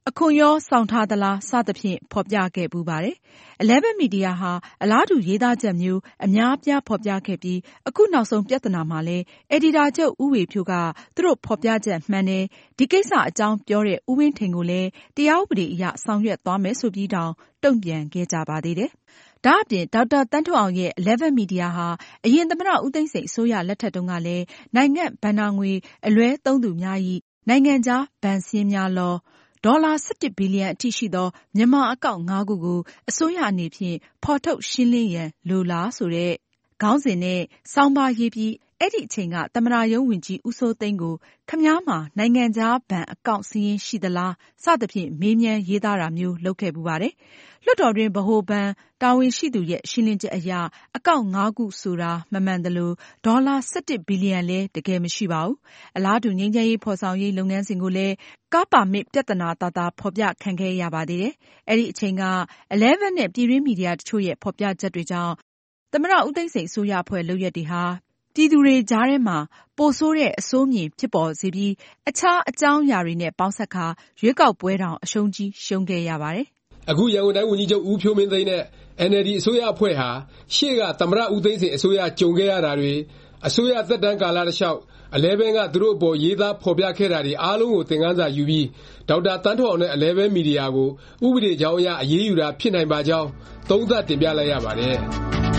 အခွန်ရောဆောင်ထားသလားစသဖြင့်ဖော်ပြခဲ့ပူပါတယ်။ Eleven Media ဟာအလားတူရေးသားချက်မျိုးအများအပြားဖော်ပြခဲ့ပြီးအခုနောက်ဆုံးပြဿနာမှာလည်းအယ်ဒီတာချုပ်ဦးဝေဖြိုးကသူတို့ဖော်ပြချက်မှန်တယ်ဒီကိစ္စအကြောင်းပြောတဲ့ဦးဝင်းထိန်ကိုလည်းတရားဥပဒေအရဆောင်ရွက်သွားမယ်ဆိုပြီးတောင်တုံ့ပြန်ခဲ့ကြပါသေးတယ်။ဒါအပြင်ဒေါက်တာသန်းထွဋ်အောင်ရဲ့ Eleven Media ဟာအရင်သမ္မတဦးသိန်းစိန်အစိုးရလက်ထက်တုန်းကလည်းနိုင်ငံဘဏ္ဍာငွေအလွဲသုံးသူများ၏နိုင်ငံခြားဘဏ်စာရင်းများလောဒေါ်လာဆယ့်တစ်ဘီလီယံအထိရှိသောမြန်မာအကောင့်ငါးခုကိုအစိုးရအနေဖြင့်ဖော်ထုတ်ရှင်းလင်းရန်လိုလားဆိုတဲ့ခေါင်းစဉ်နဲ့ဆောင်းပါးရေးပြီးအဲ့ဒီအချိန်ကသမ္မတရုံးဝန်ကြီးဦးစိုးသိန်းကိုခမားမှာနိုင်ငံခြားဘဏ်အကောင့်စာရင်းရှိသလားစသဖြင့်မေးမြန်းရေးသားတာမျိုးလုပ်ခဲ့ပူပါတယ်။လွှတ်တော်တွင်ဗဟိုဘဏ်တာဝန်ရှိသူရဲ့ရှင်းလင်းချက်အရအကောင့်ငါးခုဆိုတာမမှန်သလိုဒေါ်လာဆယ့်တစ်ဘီလီယံလည်းတကယ်မရှိပါဘူး။အလားတူငြိမ်းချမ်းရေးဖော်ဆောင်ရေးလုပ်ငန်းစဉ်ကိုလည်းကားပါမစ်ပြဿနာသာသာဖော်ပြခံခဲ့ရပါသေးတယ်။အဲ့ဒီအချိန်က Eleven နဲ့ပြည်တွင်းမီဒီယာတချို့ရဲ့ဖော်ပြချက်တွေကြောင့်သမ္မတဦးသိန်းစိန်အစိုးရအဖွဲ့လုပ်ရက်တွေဟာပြည်သူတွေကြားထဲမှာပိုဆိုးတဲ့အဆိုးမြင်ဖြစ်ပေါ်စေပြီးအခြားအကြောင်းအရာတွေနဲ့ပေါင်းဆက်ခါရွေးကောက်ပွဲတောင်အရှုံးကြီးရှုံးခဲ့ရပါတယ်
။အခုရန်ကုန်တိုင်းဝန်ကြီးချုပ်ဦးဖြိုးမင်းသိန်းနဲ့ အန်အယ်လ်ဒီ အစိုးရအဖွဲ့ဟာရှေ့ကသမ္မတဦးသိန်းစိန်အစိုးရကြုံခဲ့ရတာတွေအစိုးရသက်တမ်းကာလတစ်လျှောက်Eleven ကသူတို့အပေါ်ရေးသားဖော်ပြခဲ့တာတွေအားလုံးကိုသင်ခန်းစာယူပြီးဒေါက်တာသန်းထွဋ်အောင်နဲ့ Eleven Media ကိုဥပဒေကြောင်းအရအရေးယူတာဖြစ်နိုင်ပါကြောင်းသုံးသပ်တင်ပြလိုက်ရပါတယ်။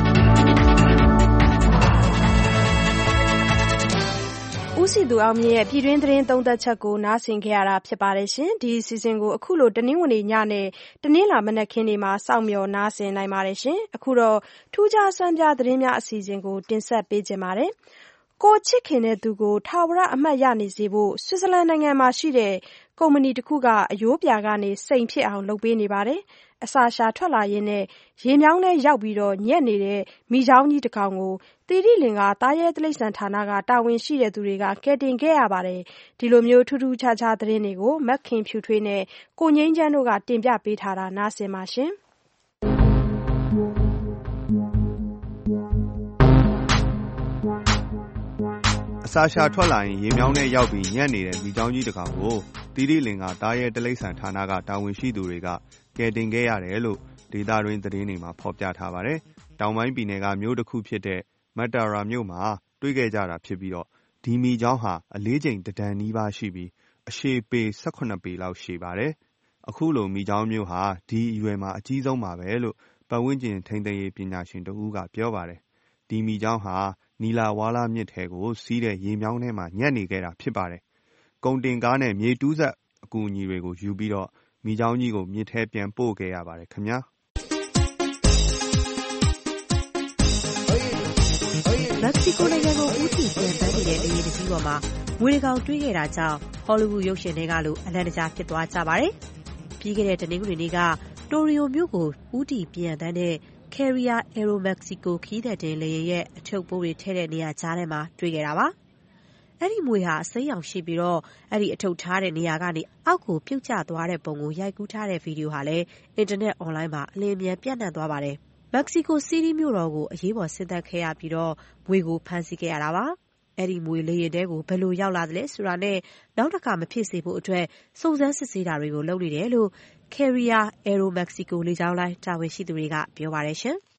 ဦးစီသူအောင်မြင့်ရဲ့ပြည်တွင်းသတင်းသုံးသပ်ချက်ကိုနားဆင်ခဲ့ရတာဖြစ်ပါတယ်ရှင်။ဒီအစီအစဉ်ကိုအခုလိုတနင်္ဂနွေညနဲ့တနင်္လာမနက်ခင်းတွေမှာစောင့်မျှော်နားဆင်နိုင်ပါတယ်ရှင်။အခုတော့ထူးခြားစွမ်းပြသတင်းများအစီအစဉ်ကိုတင်ဆက်ပေးခြင်းပါတယ်။ကိုချစ်ခင်တဲ့သူကိုထာဝရအမှတ်ရနေစေဖို့ဆွစ်ဇာလန်နိုင်ငံမှာရှိတဲ့ကုမ္ပဏီတစ်ခုကအယိုးပြာကနေစိန်ဖြစ်အောင်လုပ်ပေးနေပါတယ်။အစာရှာထွက်လာရင်းနဲ့ရေမြောင်းထဲရောက်ပြီးတော့ညက်နေတဲ့မိချောင်းကြီးတစ်ကောင်ကိုသီရိလင်္ကာသားရဲတိရစ္ဆာန်ဌာနကတာဝန်ရှိတဲ့သူတွေကကယ်တင်ခဲ့ရပါတယ်။ဒီလိုမျိုးထူးထူးခြားခြားသတင်းတွေကိုမက်ခင်ဖြူထွေးနဲ့ကိုငိမ့်ချမ်းတို့ကတင်ပြပေးထားတာနားဆင်ပါရှင်။
အစာရှာထွက်လာရင်ရေမြောင်းထဲရောက်ပြီးညက်နေတဲ့မိချောင်းကြီးတစ်ကောင်ကိုသီရိလင်္ကာသားရဲတိရစ္ဆာန်ဌာနကတာဝန်ရှိသူတွေကကယ်တင်ခဲ့ရတယ်လို့ဒေသတွင်းသတင်းတွေမှာဖော်ပြထားပါတယ်။တောင်ပိုင်းပြည်နယ်ကမြို့တစ်ခုဖြစ်တဲ့မတ်တာရာမြို့မှာတွေ့ခဲ့ကြတာဖြစ်ပြီးတော့ဒီမိချောင်းဟာအလေးချိန်တစ်တန်နီးပါးရှိပြီးအရှည်ပေဆယ့်ခုနှစ်ပေလောက်ရှိပါတယ်။အခုလိုမိချောင်းမျိုးဟာဒီအရွယ်မှာအကြီးဆုံးပါပဲလို့ပတ်ဝန်းကျင်ထိန်းသိမ်းရေးပညာရှင်တဦးကပြောပါတယ်။ဒီမိချောင်းဟာနီလာဝါလာမြစ်ထဲကိုစီးတဲ့ရေမြောင်းထဲမှာညက်နေခဲ့တာဖြစ်ပါတယ်။ကုန်တင်ကားနဲ့မြေတူးစက်အကူအညီတွေကိုယူပြီးတော့မိချောင်းကြီးကိုမြစ်ထဲပြန်ပို့ခဲ့ရပါတယ်ခင်ဗျာ။
မက္ကဆီကိုနိုင်ငံကိုဦးတည်ပြန်ပန်းနေတဲ့လေယာဉ်တစ်စီးပေါ်မှာငွေကောင်တွေးခဲ့တာကြောင့်ဟောလိဝုဒ်ရုပ်ရှင်တွေကလိုအလန့်တကြားဖြစ်သွားကြပါတယ်။ပြီးခဲ့တဲ့တနင်္ဂနွေနေ့ကတိုရီယိုမြို့ကိုဦးတည်ပြန်ပန်းတဲ့ Carrier Aeromexico ခရီးသည်တင်လေယာဉ်ရဲ့အထုပ်ပိုးတွေထည့်တဲ့နေရာကြားထဲမှာတွေ့ခဲ့တာပါ။အဲ့ဒီမွေဟာအစိမ်းရောင်ရှိပြီးတော့အဲ့ဒီအထုပ်ထားတဲ့နေရာကနေအောက်ကိုပြုတ်ကျသွားတဲ့ပုံကိုရိုက်ကူးထားတဲ့ဗီဒီယိုဟာလည်းအင်တာနက်အွန်လိုင်းမှာအလင်းအမြန်ပြန့်နှံ့သွားပါတယ်။မက္ကဆီကိုစီးတီးမြို့တော်ကိုအရေးပေါ်ဆင်းသက်ခဲ့ရပြီးတော့မွေကိုဖမ်းဆီးခဲ့ရတာပါ။အဲ့ဒီမွေလေယာဉ်တဲကိုဘယ်လိုရောက်လာသလဲဆိုတာနဲ့နောက်တစ်ခါမဖြစ်စေဖို့အတွက်စုံစမ်းစစ်ဆေးတာတွေကိုလုပ်နေတယ်လို့ Carrier Aeromexico လေကြောင်းလိုင်းတာဝန်ရှိသူတွေကပြောပါတယ်ရှင်။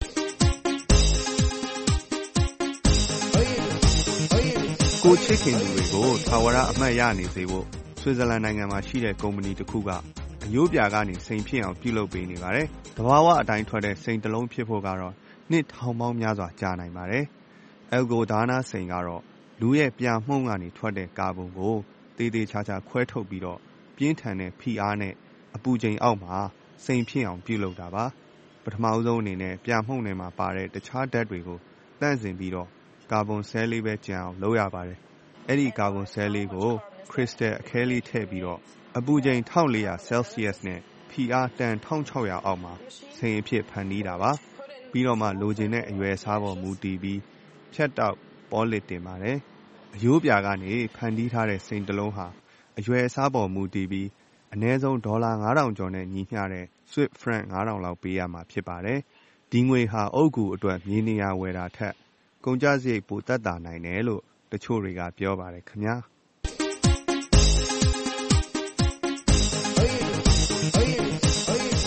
ကိုချစ်ခင်သူတွေကိုထာဝရအမှတ်ရနေစေဖို့ဆွစ်ဇာလန်နိုင်ငံမှာရှိတဲ့ကုမ္ပဏီတစ်ခုကအယိုးပြာကနေစိန်ဖြစ်အောင်ပြုလုပ်ပေးနေပါတယ်။သဘာဝအတိုင်းထွက်တဲ့စိန်တစ်လုံးဖြစ်ဖို့ကတော့နှစ်ထောင်ပေါင်းများစွာကြာနိုင်ပါတယ်။ Algodana စိန်ကတော့လူရဲ့ပြာမှုန့်ကနေထွက်တဲ့ကာဗွန်ကိုတေးသေးချာချာခွဲထုတ်ပြီးတော့ပြင်းထန်တဲ့ဖိအားနဲ့အပူချိန်အောက်မှာစိန်ဖြစ်အောင်ပြုလုပ်တာပါ။ပထမဆုံးအနေနဲ့ပြာမှုန့်ထဲမှာပါတဲ့တခြားဓာတ်တွေကိုတန့်စင်ပြီးတော့ကာဗွန်ဆဲလေးပဲကျန်အောင်လုပ်ရပါတယ်။အဲ့ဒီကာဗွန်ဆဲလေးကိုခရစ္စတယ်အခဲလေးထည့်ပြီးတော့အပူချိန်တစ်ထောင်လေးရာဆဲလ်စီယပ်စ်နဲ့ဖိအားတန်တစ်ထောင်ခြောက်ရာအောက်မှာစိန်အဖြစ်ဖန်တီးတာပါ။ပြီးတော့မှလိုချင်တဲ့အရွယ်အစားပေါ်မူတည်ပြီးဖြတ်တောက်ပေါ်လစ်တင်ပါတယ်။အယိုးပြာကနေဖန်တီးထားတဲ့စိန်တစ်လုံးဟာအရွယ်အစားပေါ်မူတည်ပြီးအနည်းဆုံးဒေါ်လာငါးထောင်ကျော်နဲ့ညီမျှတဲ့ Swiss franc ငါးထောင်လောက်ပေးရမှာဖြစ်ပါတယ်။ဒီငွေဟာအုတ်ဂူအတွက်မြေနေရာဝယ်တာထက်ကုန်ကျစရိတ်ပိုသက်သာနိုင်တယ်လို့တချို့တွေကပြောပါတယ်ခင်ဗျာ။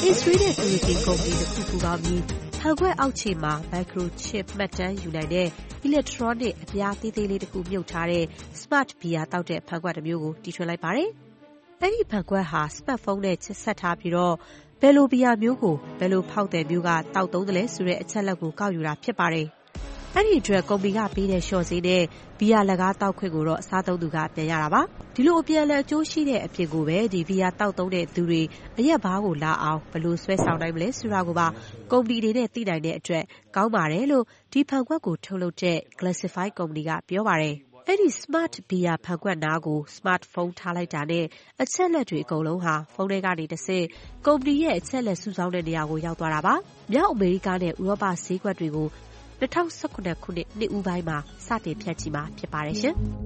Israel နဲ့တူရကီကုမ္ပဏီတစ်ခုခုပေါင်းပြီးဖန်ခွက်အောက်ခြေမှာ microchip မှတ်တမ်းယူနိုင်တဲ့ electronic အပြားသေးသေးလေးတစ်ခုမြုပ်ထားတဲ့ smart beer တောက်တဲ့ဖန်ခွက်တစ်မျိုးကိုတီထွင်လိုက်ပါတယ်။အဲ့ဒီဖန်ခွက်ဟာ smartphone နဲ့ချစ်ဆက်ထားပြီးတော့ဘယ်လိုဘီယာမျိုးကိုဘယ်လိုဖောက်တယ်မျိုးကတောက်သုံးတယ်လဲဆိုတဲ့အချက်လက်ကိုကောက်ယူတာဖြစ်ပါတယ်။အဲ့ဒီအတွက်ကုမ္ပဏီကပေးတဲ့ short ဈေးနဲ့ဘီယာလက်ကားတောက်ခွင့်ကိုတော့အစားသုံးသူကပြန်ရတာပါ။ဒီလိုအပြန်အလှန်အကျိုးရှိတဲ့အဖြစ်ကိုပဲဒီဘီယာတောက်သုံးတဲ့သူတွေအရက်ဘားကိုလာအောင်ဘယ်လိုဆွဲဆောင်နိုင်မလဲဆိုတာကိုပါကုမ္ပဏီတွေနဲ့သိနိုင်တဲ့အတွက်ကောင်းပါတယ်လို့ဒီဖန်ခွက်ကိုထုတ်လုပ်တဲ့ Glassify ကုမ္ပဏီကပြောပါတယ်။အဲ့ဒီ smart beer ဖန်ခွက်နားကို smartphone ထားလိုက်တာနဲ့အချက်လက်တွေအကုန်လုံးဟာဖုန်းထဲကနေတစ်ဆင့်ကုမ္ပဏီရဲ့အချက်လက်စုဆောင်းတဲ့နေရာကိုရောက်သွားတာပါ။မြောက်အမေရိကနဲ့ဥရောပဈေးကွက်တွေကို၂၀၁၇ခုနှစ်နှစ်ဦးပိုင်းမှာစတင်ဖြန့်ချိမှာဖြစ်ပါတယ်ရှင်။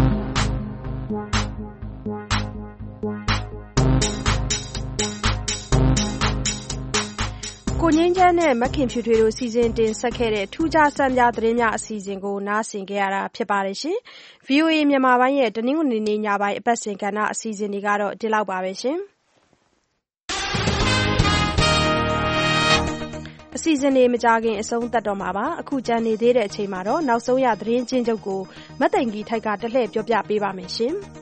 ကိုငင်းချမ်းနဲ့မခင်ဖြူထွေးတို့စီစဉ်တင်ဆက်ခဲ့တဲ့ထူးခြားဆန်းပြသတင်းများအစီအစဉ်ကိုနားဆင်ကြရတာဖြစ်ပါတယ်ရှင်။ V O A မြန်မာပိုင်းရဲ့တနင်္ဂနွေနေ့ညပိုင်းအပတ်စဉ်ကဏ္ဍအစီအစဉ်တွေကတော့ဒီလောက်ပါပဲရှင်။အစီအစဉ်တွေမကြခင်အဆုံးသတ်တော့မှာပါ။အခုကြံနေသေးတဲ့အချိန်မှာတော့နောက်ဆုံးရသတင်းချင်းချုပ်ကိုမသိင်္ဂီထိုက်ကတလှည့်ပြောပြပေးပါမယ်ရှင်။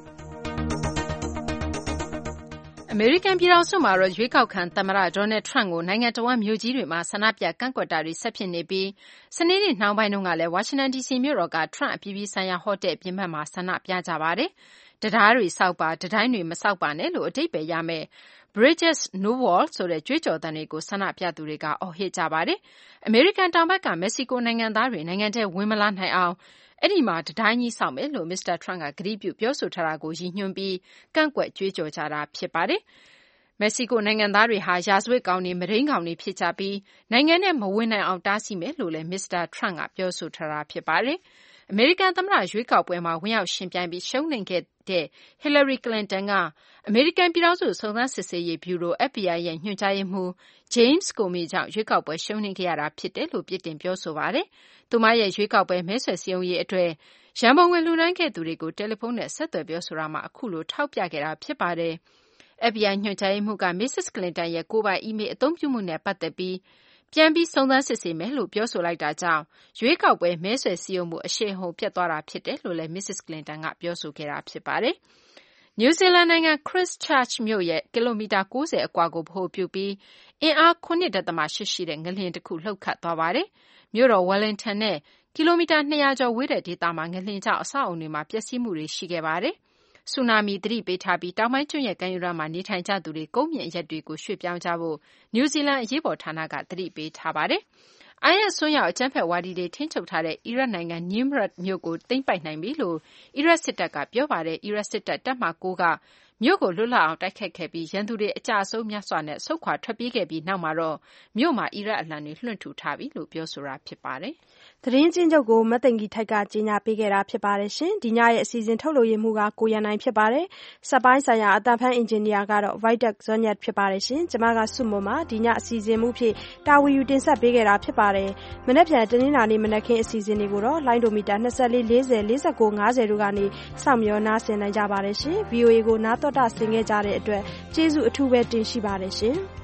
အမေရိကန်ပြည်ထောင်စုမှာတော့ရွေးကောက်ခံသမ္မတ Donald Trump ကိုနိုင်ငံတဝန်းမြို့ကြီးတွေမှာဆန္ဒပြကန့်ကွက်တာတွေဆက်ဖြစ်နေပြီးစနေနေ့နှောင်းပိုင်းတုန်းကလည်းဝါရှင်တန်ဒီစီမြို့တော်က Trump အပြည်ပြည်ဆိုင်ရာဟိုတယ်အပြင်ဘက်မှာဆန္ဒပြကြပါတယ်။တံတားတွေဆောက်ပါတံတိုင်းတွေမဆောက်ပါနဲ့လို့အဓိပ္ပာယ်ရမယ့် Bridges No Wall ဆိုတဲ့ကြွေးကြော်သံတွေကိုဆန္ဒပြသူတွေကအော်ဟစ်ကြပါတယ်။အမေရိကန်တောင်ဘက်ကမက္ကဆီကိုနိုင်ငံသားတွေနိုင်ငံထဲဝင်မလာနိုင်အောင်အဲ့ဒီမှာတံတိုင်းကြီးဆောက်မယ်လို့မစ္စတာ Trump ကကတိပြုပြောဆိုထားတာကိုရည်ညွှန်းပြီးကန့်ကွက်ကြွေးကြော်ကြတာဖြစ်ပါတယ်။မက္ကဆီကိုနိုင်ငံသားတွေဟာရာဇဝတ်ကောင်တွေမုဒိမ်းကောင်တွေဖြစ်ကြပြီးနိုင်ငံနဲ့မဝင်နိုင်အောင်တားဆီးမယ်လို့လည်းမစ္စတာ Trump ကပြောဆိုထားတာဖြစ်ပါတယ်။အမေရိကန်သမ္မတရွေးကောက်ပွဲမှာဝင်ရောက်ယှဉ်ပြိုင်ပြီးရှုံးနိမ့်ခဲ့တဲ့ Hillary Clinton ကအမေရိကန်ပြည်ထောင်စုစုံစမ်းစစ်ဆေးရေးဗျူရို F B I ရဲ့ညွှန်ကြားရေးမှူး James Comey ကြောင့်ရွေးကောက်ပွဲရှုံးနိမ့်ခဲ့ရတာဖြစ်တယ်လို့ပြစ်တင်ပြောဆိုပါတယ်။သူမရဲ့ရွေးကောက်ပွဲမဲဆွယ်စည်းရုံးရေးအတွက်ရန်ပုံငွေလှူဒါန်းခဲ့သူတွေကိုတယ်လီဖုန်းနဲ့ဆက်သွယ်ပြောဆိုတာမှာအခုလိုထောက်ပြခဲ့တာဖြစ်ပါတယ်။ F B I ညွှန်ကြားရေးမှူးက မစ္စစ် Clinton ရဲ့ကိုယ်ပိုင်အီးမေးလ်အသုံးပြုမှုနဲ့ပတ်သက်ပြီးပြန်ပြီးစုံစမ်းစစ်ဆေးမယ်လို့ပြောဆိုလိုက်တာကြောင့်ရွေးကောက်ပွဲမဲဆွယ်စည်းရုံးမှုအရှိန်အဟုန်ပြတ်သွားတာဖြစ်တယ်လို့လည်းမစ္စစ် Clinton ကပြောဆိုခဲ့တာဖြစ်ပါတယ်။ နယူးဇီလန်နိုင်ငံ Christchurch မြို့ရဲ့ကီလိုမီတာ၉၀အကွာကိုဗဟိုပြုပြီးအင်အား ၇.၈ ရှိတဲ့ငလျင်တစ်ခုလှုပ်ခတ်သွားပါတယ်။မြို့တော် Wellington နဲ့ကီလိုမီတာ၂၀၀ကျော်ဝေးတဲ့ဒေသမှာငလျင်ကြောင့်အဆောက်အအုံတွေမှာပျက်စီးမှုတွေရှိခဲ့ပါတယ်။ဆူနာမီသတိပေးထားပြီးတောင်ပိုင်းကျွန်းရဲ့ကမ်းရိုးတန်းမှာနေထိုင်ကြသူတွေကုန်းမြင့်အရပ်တွေကိုရွှေ့ပြောင်းကြဖို့နယူးဇီလန်အရေးပေါ်ဌာနကသတိပေးထားပါတယ်။ အိုင်အက်စ်အစွန်းရောက်အကြမ်းဖက်ဝါဒီတွေထိန်းချုပ်ထားတဲ့အီရတ်နိုင်ငံ Nimrud မြို့ကိုသိမ်းပိုက်နိုင်ပြီလို့အီရတ်စစ်တပ်ကပြောပါတယ်။အီရတ်စစ်တပ်တပ်မ၉ကမြို့ကိုလွတ်လပ်အောင်တိုက်ခိုက်ခဲ့ပြီးရန်သူတွေအကျအဆုံးများစွာနဲ့ဆုတ်ခွာထွက်ပြေးခဲ့ပြီးနောက်မှာတော့မြို့မှာအီရတ်အလံတွေလွှင့်ထူထားပြီလို့ပြောဆိုတာဖြစ်ပါတယ်
။သတင်းချင်းချုပ်ကိုမသိင်္ဂီထိုက်ကကြီးညာပေးခဲ့တာဖြစ်ပါတယ်ရှင်။ဒီညရဲ့အစီအစဉ်ထုတ်လို့ရမှုကကိုရန်နိုင်ဖြစ်ပါတယ်။စက်ပိုင်းဆိုင်ရာအတန်ဖန်အင်ဂျင်နီယာကတော့ Vitek Zonyat ဖြစ်ပါတယ်ရှင်။ကျွန်မကစုမုံမှာဒီညအစီအစဉ်မှုဖြစ်တာဝီယူတင်ဆက်ပေးခဲ့တာဖြစ်ပါတယ်။မနေ့ပြန်တနင်္လာနေ့မနက်ခင်းအစီအစဉ်တွေကိုတော့လိုင်းဒိုမီတာ၂၄ ၄၀ ၄၉ ၅၀တို့ကနေစောင့်မျှော်နားဆင်နိုင်ကြပါတယ်ရှင်။ V O A ကိုနားတော်တာဆင်ခဲ့ကြတဲ့အတွက်ကျေးဇူးအထူးပဲတင်ရှိပါတယ်ရှင်။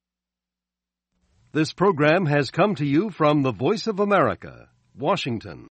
This program has come to you from the Voice of America, Washington.